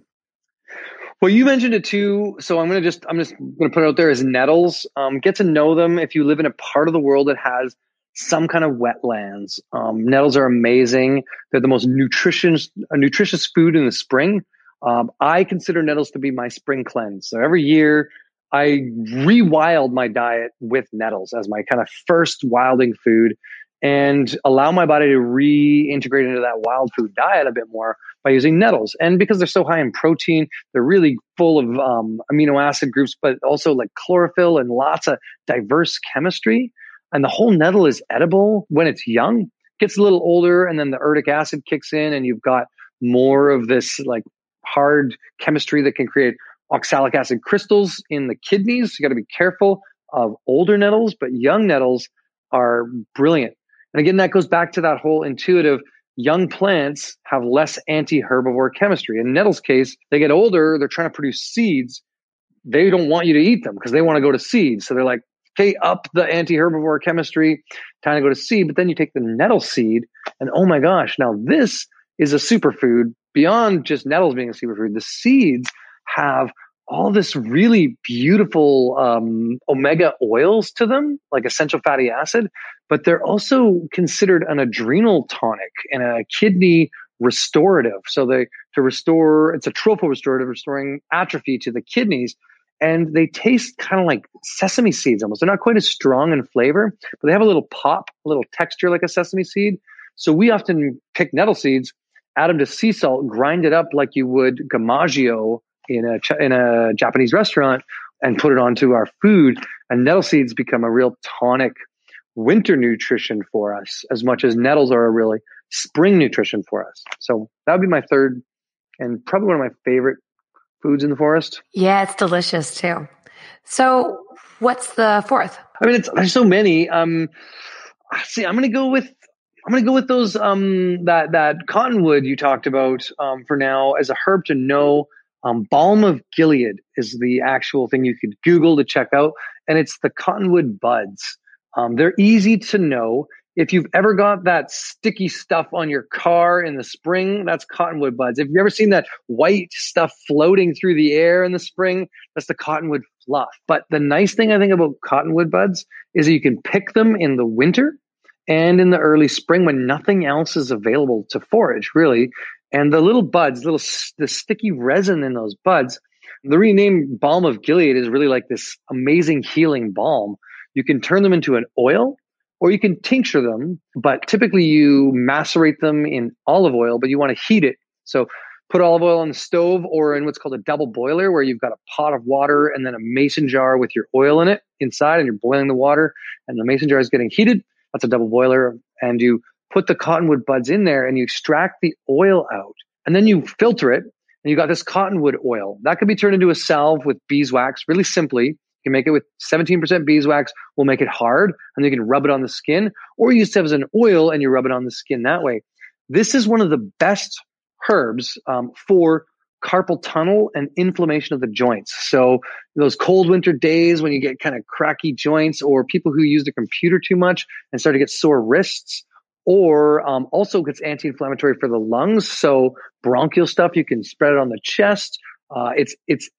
Well, you mentioned it too, so I'm just going to put it out there as nettles. Get to know them if you live in a part of the world that has some kind of wetlands. Nettles are amazing. They're the most nutritious food in the spring. I consider nettles to be my spring cleanse. So every year I rewild my diet with nettles as my kind of first wilding food and allow my body to reintegrate into that wild food diet a bit more by using nettles. And because they're so high in protein, they're really full of amino acid groups, but also like chlorophyll and lots of diverse chemistry. And the whole nettle is edible when it's young, gets a little older, and then the uric acid kicks in and you've got more of this like hard chemistry that can create oxalic acid crystals in the kidneys. You got to be careful of older nettles, but young nettles are brilliant. And again, that goes back to that whole intuitive young plants have less anti-herbivore chemistry. In nettles case, they get older, they're trying to produce seeds. They don't want you to eat them because they want to go to seed. So they're like, okay, up the anti-herbivore chemistry, time to go to seed. But then you take the nettle seed and oh my gosh, now this is a superfood beyond just nettles being a superfood. The seeds have all this really beautiful omega oils to them, like essential fatty acid, but they're also considered an adrenal tonic and a kidney restorative. So it's a trophal restorative, restoring atrophy to the kidneys. And they taste kind of like sesame seeds almost. They're not quite as strong in flavor, but they have a little pop, a little texture like a sesame seed. So we often pick nettle seeds, add them to sea salt, grind it up like you would gamaggio in a Japanese restaurant and put it onto our food. And nettle seeds become a real tonic winter nutrition for us as much as nettles are a really spring nutrition for us. So that would be my third and probably one of my favorite foods in the forest. Yeah, it's delicious too. So what's the 4th? I mean, there's so many. See, I'm going to go with those, that cottonwood you talked about, for now as a herb to know. Balm of Gilead is the actual thing you could Google to check out. And it's the cottonwood buds. They're easy to know. If you've ever got that sticky stuff on your car in the spring, that's cottonwood buds. If you've ever seen that white stuff floating through the air in the spring, that's the cottonwood fluff. But the nice thing I think about cottonwood buds is that you can pick them in the winter and in the early spring when nothing else is available to forage, really. And the little buds, the sticky resin in those buds, the renamed Balm of Gilead is really like this amazing healing balm. You can turn them into an oil or you can tincture them, but typically you macerate them in olive oil, but you want to heat it. So put olive oil on the stove or in what's called a double boiler where you've got a pot of water and then a mason jar with your oil in it inside and you're boiling the water and the mason jar is getting heated. That's a double boiler. And you put the cottonwood buds in there and you extract the oil out and then you filter it and you got this cottonwood oil. That could be turned into a salve with beeswax really simply. You can make it with 17% beeswax. We'll make it hard and you can rub it on the skin or you just have it as an oil and you rub it on the skin that way. This is one of the best herbs for carpal tunnel and inflammation of the joints. So those cold winter days when you get kind of cracky joints or people who use the computer too much and start to get sore wrists, or also gets anti-inflammatory for the lungs. So bronchial stuff, you can spread it on the chest. It's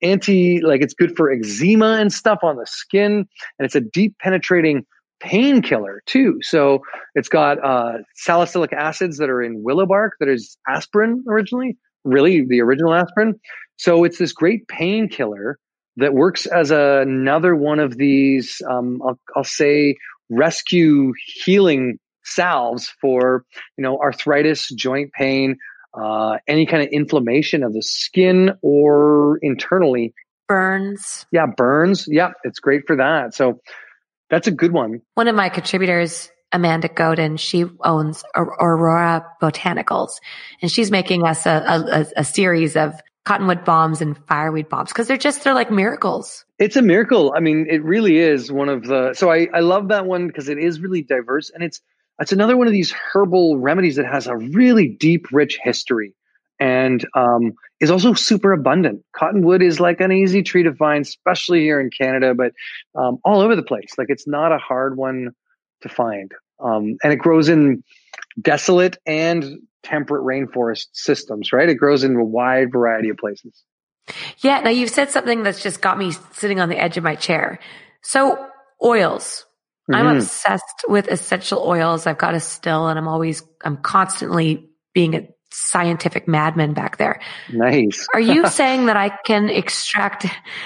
good for eczema and stuff on the skin. And it's a deep penetrating painkiller too. So it's got salicylic acids that are in willow bark that is aspirin originally, really the original aspirin. So it's this great painkiller that works as another one of these, I'll say rescue healing salves for, arthritis, joint pain, any kind of inflammation of the skin or internally. burns. Yeah, burns. Yeah, it's great for that. So that's a good one. One of my contributors, Amanda Godin, she owns Aurora Botanicals, and she's making us a series of cottonwood balms and fireweed balms because they're like miracles. It's a miracle. I mean, it really is one of the, so I love that one because it is really diverse, and it's another one of these herbal remedies that has a really deep, rich history and is also super abundant. Cottonwood is like an easy tree to find, especially here in Canada, but all over the place. Like it's not a hard one to find. And it grows in desolate and temperate rainforest systems, right? It grows in a wide variety of places. Yeah. Now you've said something that's just got me sitting on the edge of my chair. So oils. I'm obsessed with essential oils. I've got a still and I'm constantly being a scientific madman back there. Nice. Are you saying that I can extract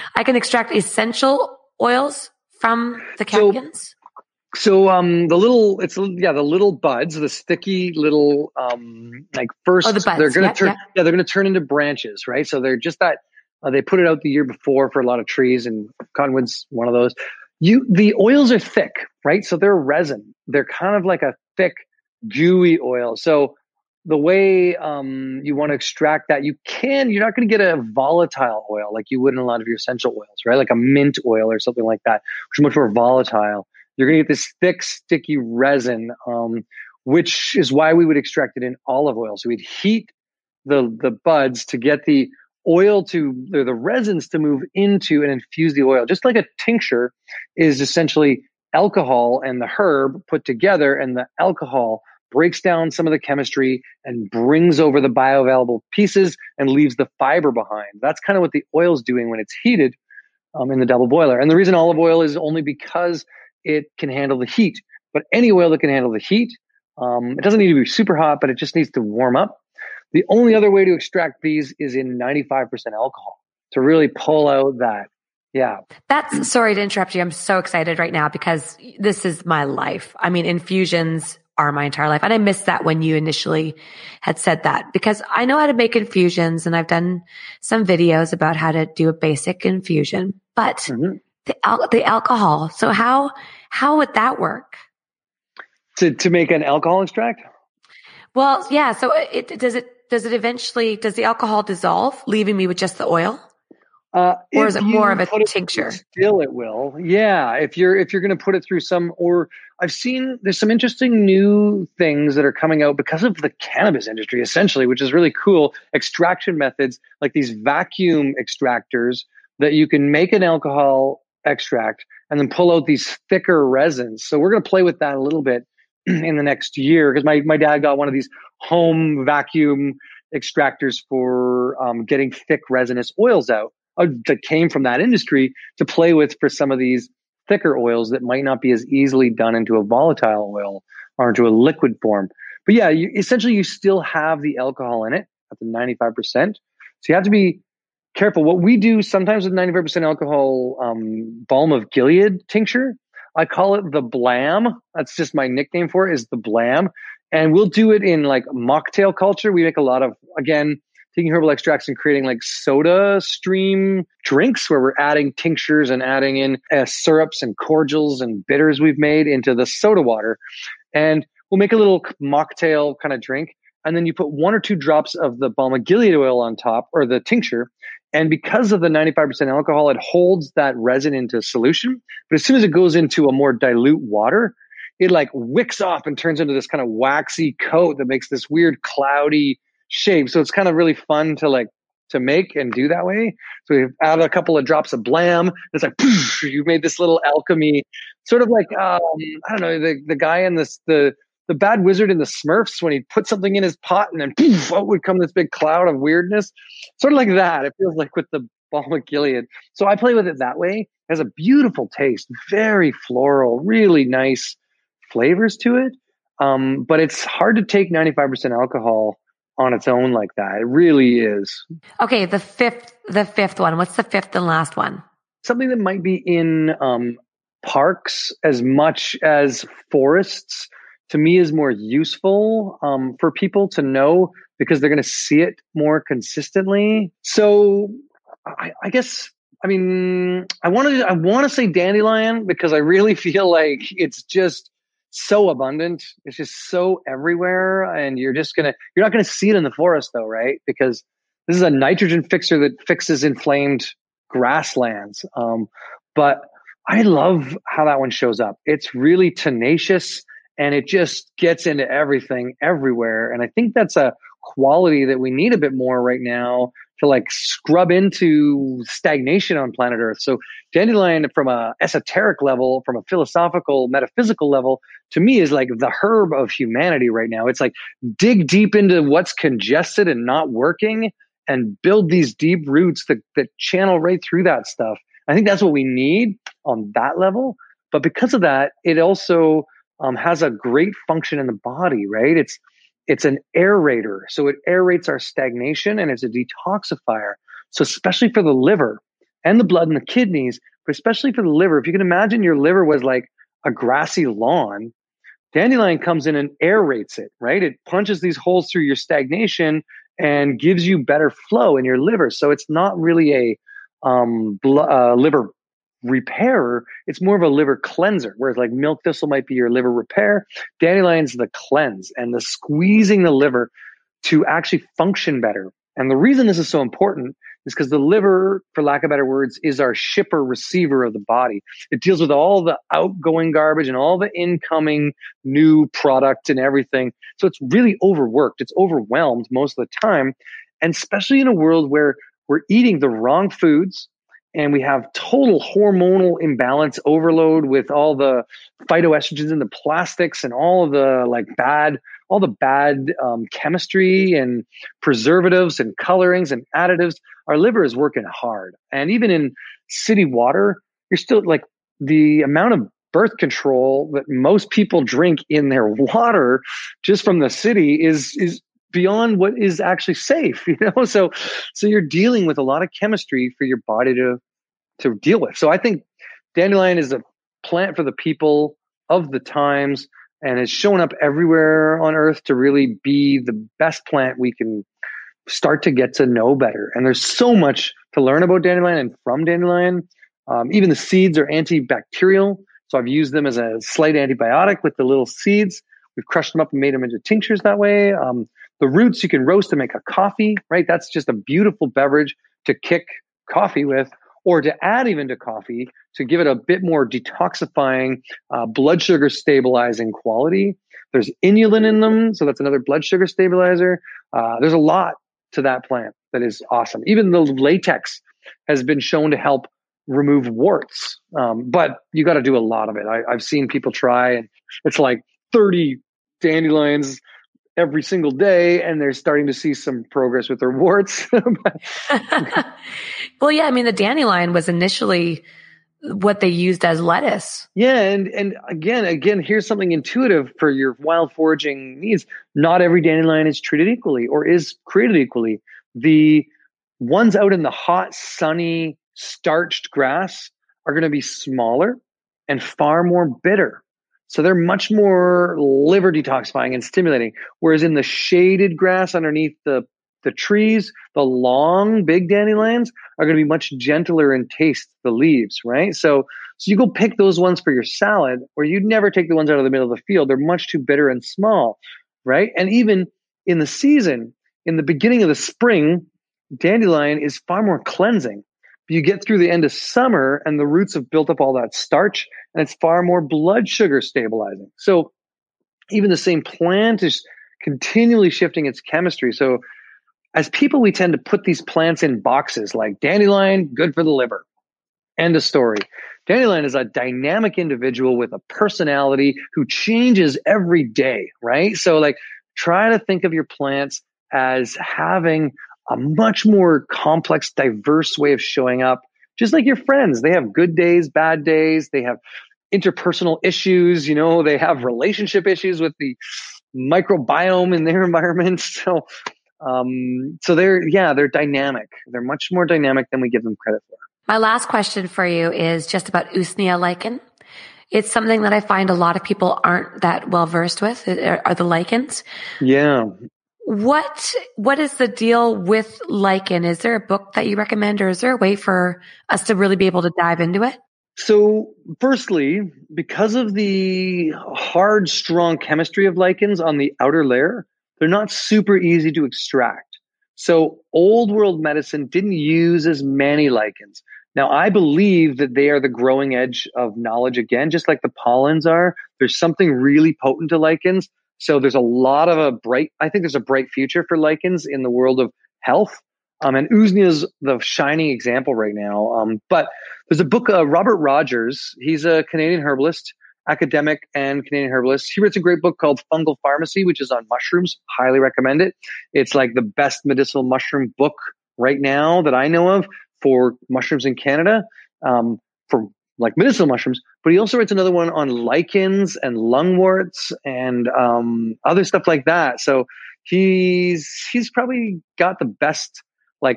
essential oils from the catkins? So the little buds, the sticky little like first the buds. They're going to turn into branches, right? So they're just that they put it out the year before for a lot of trees, and cottonwood's one of those. The oils are thick, right? So they're resin. They're kind of like a thick, gooey oil. So the way you want to extract that, you're not going to get a volatile oil like you would in a lot of your essential oils, right? Like a mint oil or something like that, which is much more volatile. You're going to get this thick, sticky resin, which is why we would extract it in olive oil. So we'd heat the buds to get the oil the resins to move into and infuse the oil. Just like a tincture is essentially alcohol and the herb put together, and the alcohol breaks down some of the chemistry and brings over the bioavailable pieces and leaves the fiber behind. That's kind of what the oil's doing when it's heated in the double boiler. And the reason olive oil is only because it can handle the heat. But any oil that can handle the heat, it doesn't need to be super hot, but it just needs to warm up. The only other way to extract these is in 95% alcohol to really pull out that. Yeah. Sorry to interrupt you. I'm so excited right now because this is my life. I mean, infusions are my entire life. And I missed that when you initially had said that, because I know how to make infusions and I've done some videos about how to do a basic infusion, but the alcohol. So how would that work? To make an alcohol extract? Well, yeah. So does the alcohol dissolve, leaving me with just the oil? Or is it more of a tincture? Still, it will. Yeah. If you're going to put it through I've seen there's some interesting new things that are coming out because of the cannabis industry, essentially, which is really cool. Extraction methods like these vacuum extractors that you can make an alcohol extract and then pull out these thicker resins. So we're going to play with that a little bit in the next year, because my dad got one of these home vacuum extractors for getting thick resinous oils out that came from that industry to play with for some of these thicker oils that might not be as easily done into a volatile oil or into a liquid form. But yeah, essentially you still have the alcohol in it at the 95%. So you have to be careful. What we do sometimes with 95% alcohol balm of Gilead tincture, I call it the Blam. That's just my nickname for it, is the Blam. And we'll do it in like mocktail culture. We make a lot of, again, taking herbal extracts and creating like soda stream drinks where we're adding tinctures and adding in syrups and cordials and bitters we've made into the soda water. And we'll make a little mocktail kind of drink. And then you put 1 or 2 drops of the balm of Gilead oil on top, or the tincture. And because of the 95% alcohol, it holds that resin into solution. But as soon as it goes into a more dilute water, it like wicks off and turns into this kind of waxy coat that makes this weird cloudy shape. So it's kind of really fun to make and do that way. So we add a couple of drops of Blam. It's like, poof, you've made this little alchemy, sort of like, I don't know, the guy in the bad wizard in the Smurfs, when he put something in his pot and then poof, out would come this big cloud of weirdness. Sort of like that. It feels like with the balm of Gilead. So I play with it that way. It has a beautiful taste, very floral, really nice flavors to it. But it's hard to take 95% alcohol on its own like that. It really is. Okay, the fifth one. What's the fifth and last one? Something that might be in parks as much as forests, to me, is more useful for people to know, because they're going to see it more consistently. So I guess I mean, I want to say dandelion because I really feel like it's just so abundant. It's just so everywhere, and you're not gonna see it in the forest though, right? Because this is a nitrogen fixer that fixes inflamed grasslands. But I love how that one shows up. It's really tenacious and it just gets into everything everywhere. And I think that's a quality that we need a bit more right now to like scrub into stagnation on planet Earth. So dandelion from a esoteric level, from a philosophical, metaphysical level, to me is like the herb of humanity right now. It's like dig deep into what's congested and not working and build these deep roots that channel right through that stuff. I think that's what we need on that level. But because of that, it also has a great function in the body, right? It's an aerator. So it aerates our stagnation and it's a detoxifier. So especially for the liver and the blood and the kidneys, but especially for the liver, if you can imagine your liver was like a grassy lawn, dandelion comes in and aerates it, right? It punches these holes through your stagnation and gives you better flow in your liver. So it's not really a liver repairer. It's more of a liver cleanser, whereas like milk thistle might be your liver repair. Dandelion's the cleanse and the squeezing the liver to actually function better. And the reason this is so important is because the liver, for lack of better words, is our shipper receiver of the body. It deals with all the outgoing garbage and all the incoming new product and everything. So it's really overworked. It's overwhelmed most of the time. And especially in a world where we're eating the wrong foods and we have total hormonal imbalance overload with all the phytoestrogens and the plastics and all of the bad chemistry and preservatives and colorings and additives. Our liver is working hard. And even in city water, you're still like the amount of birth control that most people drink in their water just from the city is beyond what is actually safe, So you're dealing with a lot of chemistry for your body to deal with. So I think dandelion is a plant for the people of the times and has shown up everywhere on Earth to really be the best plant we can start to get to know better. And there's so much to learn about dandelion and from dandelion. Even the seeds are antibacterial. So I've used them as a slight antibiotic with the little seeds. We've crushed them up and made them into tinctures that way. The roots you can roast to make a coffee, right? That's just a beautiful beverage to kick coffee with, or to add even to coffee to give it a bit more detoxifying, blood sugar stabilizing quality. There's inulin in them, so that's another blood sugar stabilizer. There's a lot to that plant that is awesome. Even the latex has been shown to help remove warts, but you got to do a lot of it. I've seen people try, and it's like 30 dandelions every single day, and they're starting to see some progress with their warts. Well, yeah, I mean, the dandelion was initially what they used as lettuce. Yeah, and again, here's something intuitive for your wild foraging needs. Not every dandelion is treated equally or is created equally. The ones out in the hot, sunny, starched grass are going to be smaller and far more bitter. So they're much more liver detoxifying and stimulating. Whereas in the shaded grass underneath the trees, the long, big dandelions are going to be much gentler in taste, the leaves, right? So you go pick those ones for your salad, or you'd never take the ones out of the middle of the field. They're much too bitter and small, right? And even in the season, in the beginning of the spring, dandelion is far more cleansing. You get through the end of summer and the roots have built up all that starch, and it's far more blood sugar stabilizing. So even the same plant is continually shifting its chemistry. So as people, we tend to put these plants in boxes like dandelion, good for the liver. End of story. Dandelion is a dynamic individual with a personality who changes every day, right? So like try to think of your plants as having a much more complex, diverse way of showing up. Just like your friends, they have good days, bad days. They have interpersonal issues. They have relationship issues with the microbiome in their environment. So they're dynamic. They're much more dynamic than we give them credit for. My last question for you is just about Usnea lichen. It's something that I find a lot of people aren't that well versed with, are the lichens. Yeah. What is the deal with lichen? Is there a book that you recommend, or is there a way for us to really be able to dive into it? So firstly, because of the hard, strong chemistry of lichens on the outer layer, they're not super easy to extract. So old world medicine didn't use as many lichens. Now, I believe that they are the growing edge of knowledge again, just like the pollens are. There's something really potent to lichens. So there's a lot of I think there's a bright future for lichens in the world of health. And Usnea is the shining example right now. But there's a book, Robert Rogers. He's a Canadian herbalist, academic and Canadian herbalist. He writes a great book called Fungal Pharmacy, which is on mushrooms. Highly recommend it. It's like the best medicinal mushroom book right now that I know of for mushrooms in Canada, for like medicinal mushrooms. But he also writes another one on lichens and lungworts and other stuff like that. So he's probably got the best like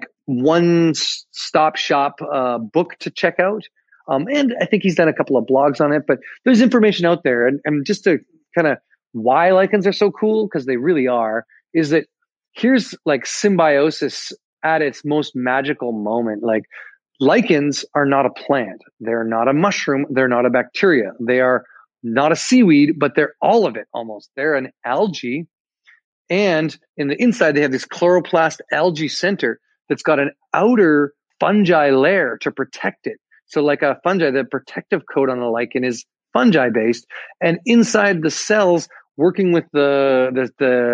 one-stop shop book to check out. And I think he's done a couple of blogs on it, but there's information out there. And just to kind of why lichens are so cool, because they really are, is that here's like symbiosis at its most magical moment. Like lichens are not a plant. They're not a mushroom. They're not a bacteria. They are not a seaweed, but they're all of it almost. They're an algae. And in the inside, they have this chloroplast algae center that's got an outer fungi layer to protect it. So like a fungi, the protective coat on the lichen is fungi based, and inside the cells working with the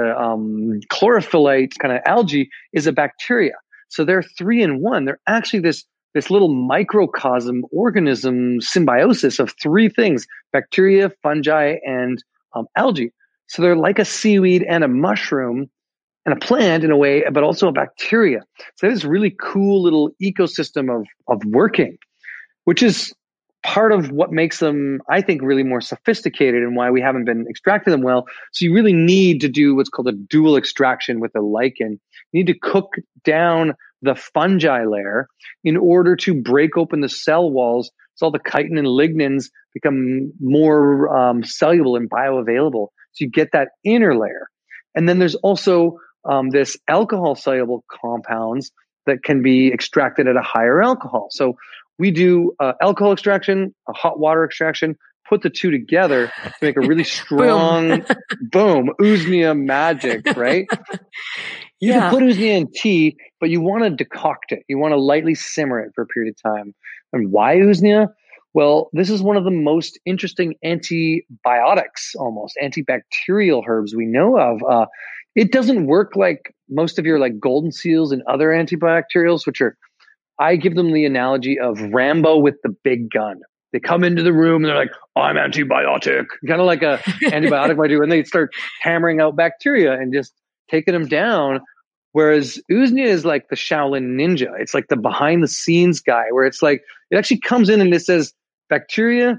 chlorophyllite kind of algae is a bacteria. So they're 3 in 1. They're actually this little microcosm organism symbiosis of 3 things: bacteria, fungi, and algae. So they're like a seaweed and a mushroom and a plant in a way, but also a bacteria. So this really cool little ecosystem of working, which is part of what makes them, I think, really more sophisticated and why we haven't been extracting them well. So you really need to do what's called a dual extraction with a lichen. You need to cook down the fungi layer in order to break open the cell walls so all the chitin and lignins become more soluble and bioavailable. So you get that inner layer. And then there's also this alcohol soluble compounds that can be extracted at a higher alcohol. So we do alcohol extraction, a hot water extraction, put the two together to make a really strong, boom, Usnea magic, right? You can put Usnea in tea, but you want to decoct it. You want to lightly simmer it for a period of time. And why Usnea? Well, this is one of the most interesting antibiotics, almost antibacterial herbs we know of. It doesn't work like most of your like golden seals and other antibacterials, which are, I give them the analogy of Rambo with the big gun. They come into the room and they're like, I'm antibiotic, kind of like a antibiotic might do. And they start hammering out bacteria and just taking them down. Whereas Usnea is like the Shaolin ninja. It's like the behind the scenes guy where it's like, it actually comes in and it says, bacteria,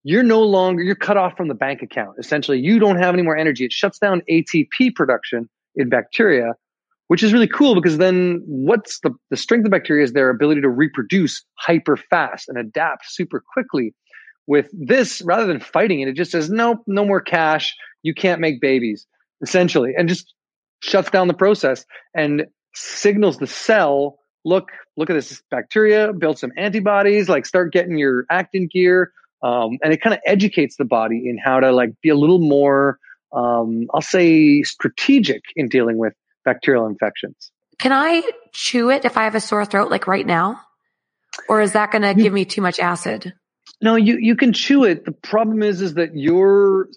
you're cut off from the bank account. Essentially, you don't have any more energy. It shuts down ATP production in bacteria, which is really cool because then what's the strength of bacteria is their ability to reproduce hyper fast and adapt super quickly. With this, rather than fighting it, it just says, nope, no more cash. You can't make babies, essentially, and just shuts down the process and signals the cell, look at this bacteria, build some antibodies, like start getting your act in gear. And it kind of educates the body in how to like be a little more, I'll say, strategic in dealing with bacterial infections. Can I chew it if I have a sore throat, like right now? Or is that going to give me too much acid? No, you can chew it. The problem is that your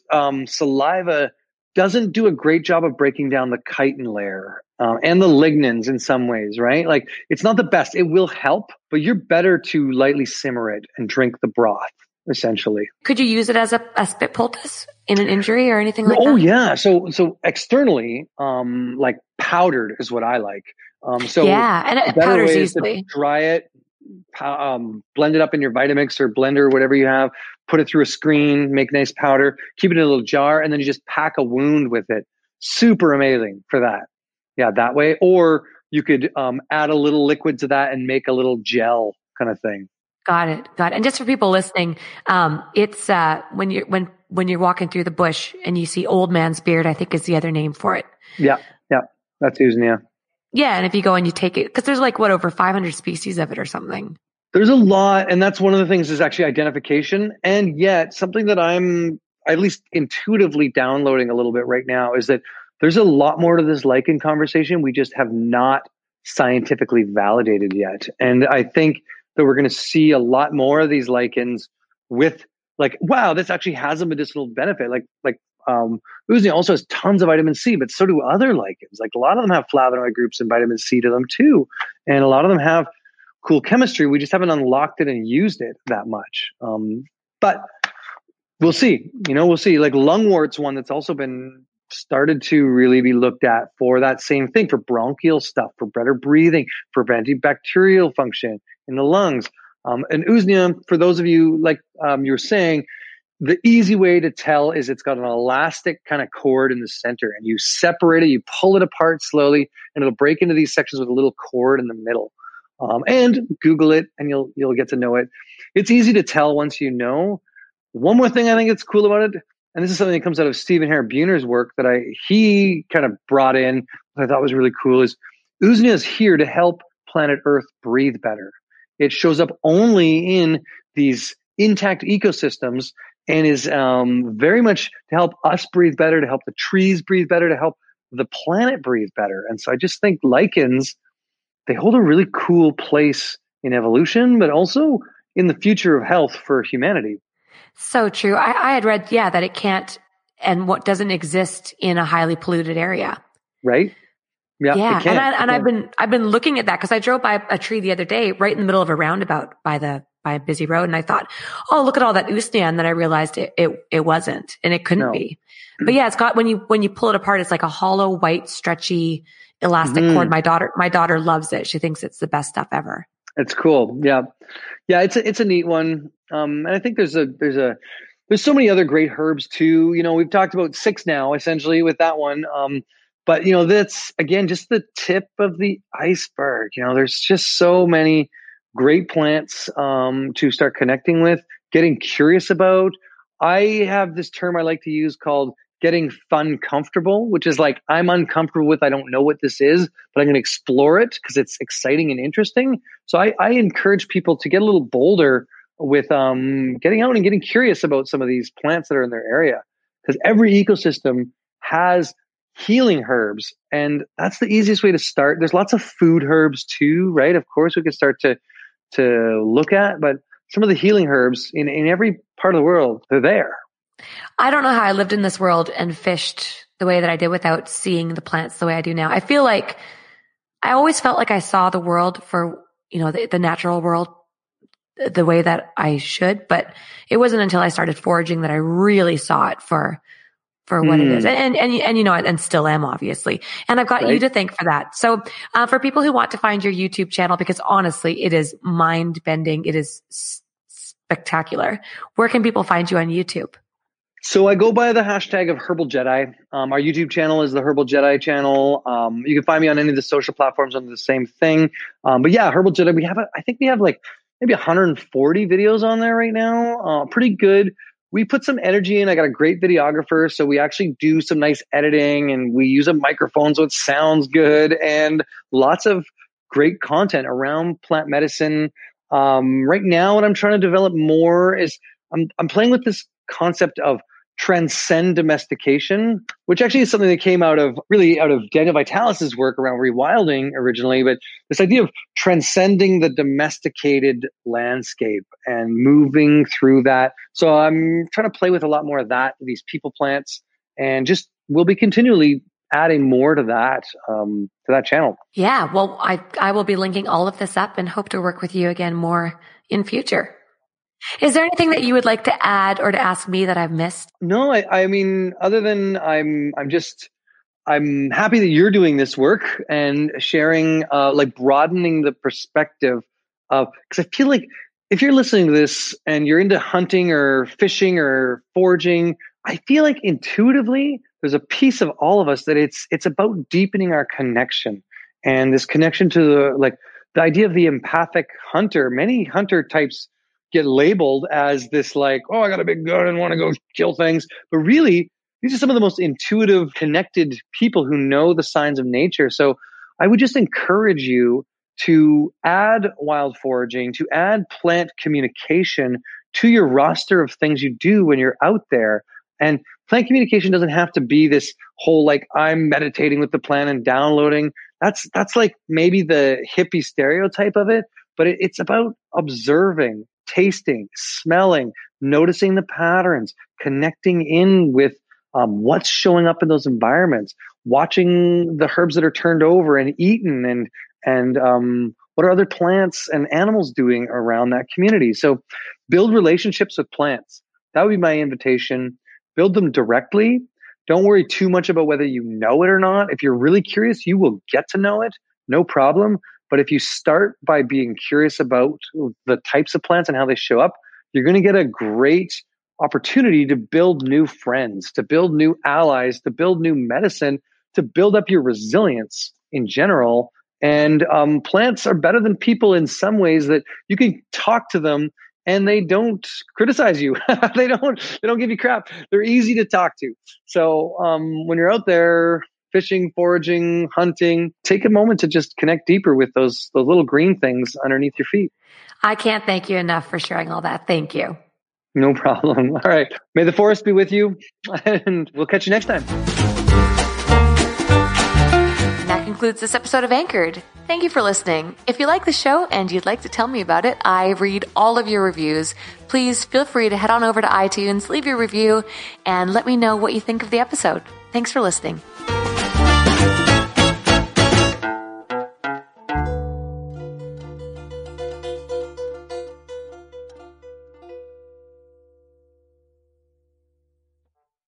saliva doesn't do a great job of breaking down the chitin layer and the lignins in some ways, right? Like it's not the best. It will help, but you're better to lightly simmer it and drink the broth, essentially. Could you use it as a spit poultice in an injury or anything like that? Oh yeah. So externally, like powdered is what I like. So yeah, and it powders easily. Dry it, blend it up in your Vitamix or blender, whatever you have, put it through a screen, make nice powder, keep it in a little jar, and then you just pack a wound with it. Super amazing for that. Yeah, that way. Or you could add a little liquid to that and make a little gel kind of thing. Got it. And just for people listening, it's when you're walking through the bush and you see old man's beard, I think is the other name for it. Yeah. That's Usnea. Yeah, and if you go and you take it, because there's like over 500 species of it or something. There's a lot, and that's one of the things is actually identification. And yet, something that I'm at least intuitively downloading a little bit right now is that there's a lot more to this lichen conversation we just have not scientifically validated yet. And I think that we're going to see a lot more of these lichens with like, wow, this actually has a medicinal benefit. Usnea also has tons of vitamin C, but so do other lichens. Like a lot of them have flavonoid groups and vitamin C to them too. And a lot of them have cool chemistry. We just haven't unlocked it and used it that much. But we'll see. We'll see. Like lungwort's one that's also been started to really be looked at for that same thing, for bronchial stuff, for better breathing, for antibacterial function in the lungs. And Usnea, for those of you, like you were saying, the easy way to tell is it's got an elastic kind of cord in the center, and you separate it, you pull it apart slowly, and it'll break into these sections with a little cord in the middle. And Google it, and you'll get to know it. It's easy to tell once you know. One more thing I think it's cool about it, and this is something that comes out of Stephen Hare-Buhner's work that he kind of brought in, that I thought was really cool, is Usnea is here to help planet Earth breathe better. It shows up only in these intact ecosystems and is very much to help us breathe better, to help the trees breathe better, to help the planet breathe better. And so I just think lichens, they hold a really cool place in evolution, but also in the future of health for humanity. So true. I had read, that it can't and what doesn't exist in a highly polluted area. Right? Yeah. It can't. I've been looking at that because I drove by a tree the other day, right in the middle of a roundabout by a busy road, and I thought, oh, look at all that Usnea, and then I realized it wasn't, and it couldn't be. But yeah, it's got when you pull it apart, it's like a hollow, white, stretchy, elastic cord. My daughter loves it. She thinks it's the best stuff ever. It's cool. Yeah. It's a neat one. And I think there's so many other great herbs too. We've talked about 6 now, essentially, with that one. But that's again just the tip of the iceberg. There's just so many great plants to start connecting with, getting curious about. I have this term I like to use called getting fun comfortable, which is like, I'm uncomfortable with, I don't know what this is, but I'm going to explore it because it's exciting and interesting. So I encourage people to get a little bolder with getting out and getting curious about some of these plants that are in their area, because every ecosystem has healing herbs, and that's the easiest way to start. There's lots of food herbs too, right? Of course, we could start to look at, but some of the healing herbs in every part of the world, they're there. I don't know how I lived in this world and fished the way that I did without seeing the plants the way I do now. I feel like I always felt like I saw the world for, the natural world the way that I should, but it wasn't until I started foraging that I really saw it for what it is. And still am, obviously. And I've got you to thank for that. So, for people who want to find your YouTube channel, because honestly, it is mind bending. It is spectacular. Where can people find you on YouTube? So I go by the hashtag of Herbal Jedi. Our YouTube channel is the Herbal Jedi channel. You can find me on any of the social platforms under the same thing. But yeah, Herbal Jedi, I think we have like maybe 140 videos on there right now. Pretty good. We put some energy in. I got a great videographer, so we actually do some nice editing, and we use a microphone so it sounds good, and lots of great content around plant medicine. Right now, what I'm trying to develop more is I'm playing with this concept of transcend domestication, which actually is something that came out of Daniel Vitalis's work around rewilding originally, but this idea of transcending the domesticated landscape and moving through that. So I'm trying to play with a lot more of that, these people plants, and just we'll be continually adding more to that channel. Yeah, well, I will be linking all of this up and hope to work with you again more in future. Is there anything that you would like to add or to ask me that I've missed? No, I mean, other than I'm happy that you're doing this work and sharing, broadening the perspective of, because I feel like if you're listening to this and you're into hunting or fishing or foraging, I feel like intuitively there's a piece of all of us that it's about deepening our connection, and this connection to the idea of the empathic hunter. Many hunter types get labeled as this I got a big gun and want to go kill things. But really, these are some of the most intuitive, connected people who know the signs of nature. So I would just encourage you to add wild foraging, to add plant communication to your roster of things you do when you're out there. And plant communication doesn't have to be this whole, like, I'm meditating with the plant and downloading. That's like maybe the hippie stereotype of it, but it's about observing, tasting, smelling, noticing the patterns, connecting in with what's showing up in those environments, watching the herbs that are turned over and eaten, and what are other plants and animals doing around that community. So build relationships with plants. That would be my invitation. Build them directly. Don't worry too much about whether you know it or not. If you're really curious, you will get to know it, no problem. But if you start by being curious about the types of plants and how they show up, you're going to get a great opportunity to build new friends, to build new allies, to build new medicine, to build up your resilience in general. And plants are better than people in some ways, that you can talk to them and they don't criticize you. They don't give you crap. They're easy to talk to. So when you're out there fishing, foraging, hunting, take a moment to just connect deeper with those little green things underneath your feet. I can't thank you enough for sharing all that. Thank you. No problem. All right. May the forest be with you, and we'll catch you next time. That concludes this episode of Anchored. Thank you for listening. If you like the show and you'd like to tell me about it, I read all of your reviews. Please feel free to head on over to iTunes, leave your review, and let me know what you think of the episode. Thanks for listening.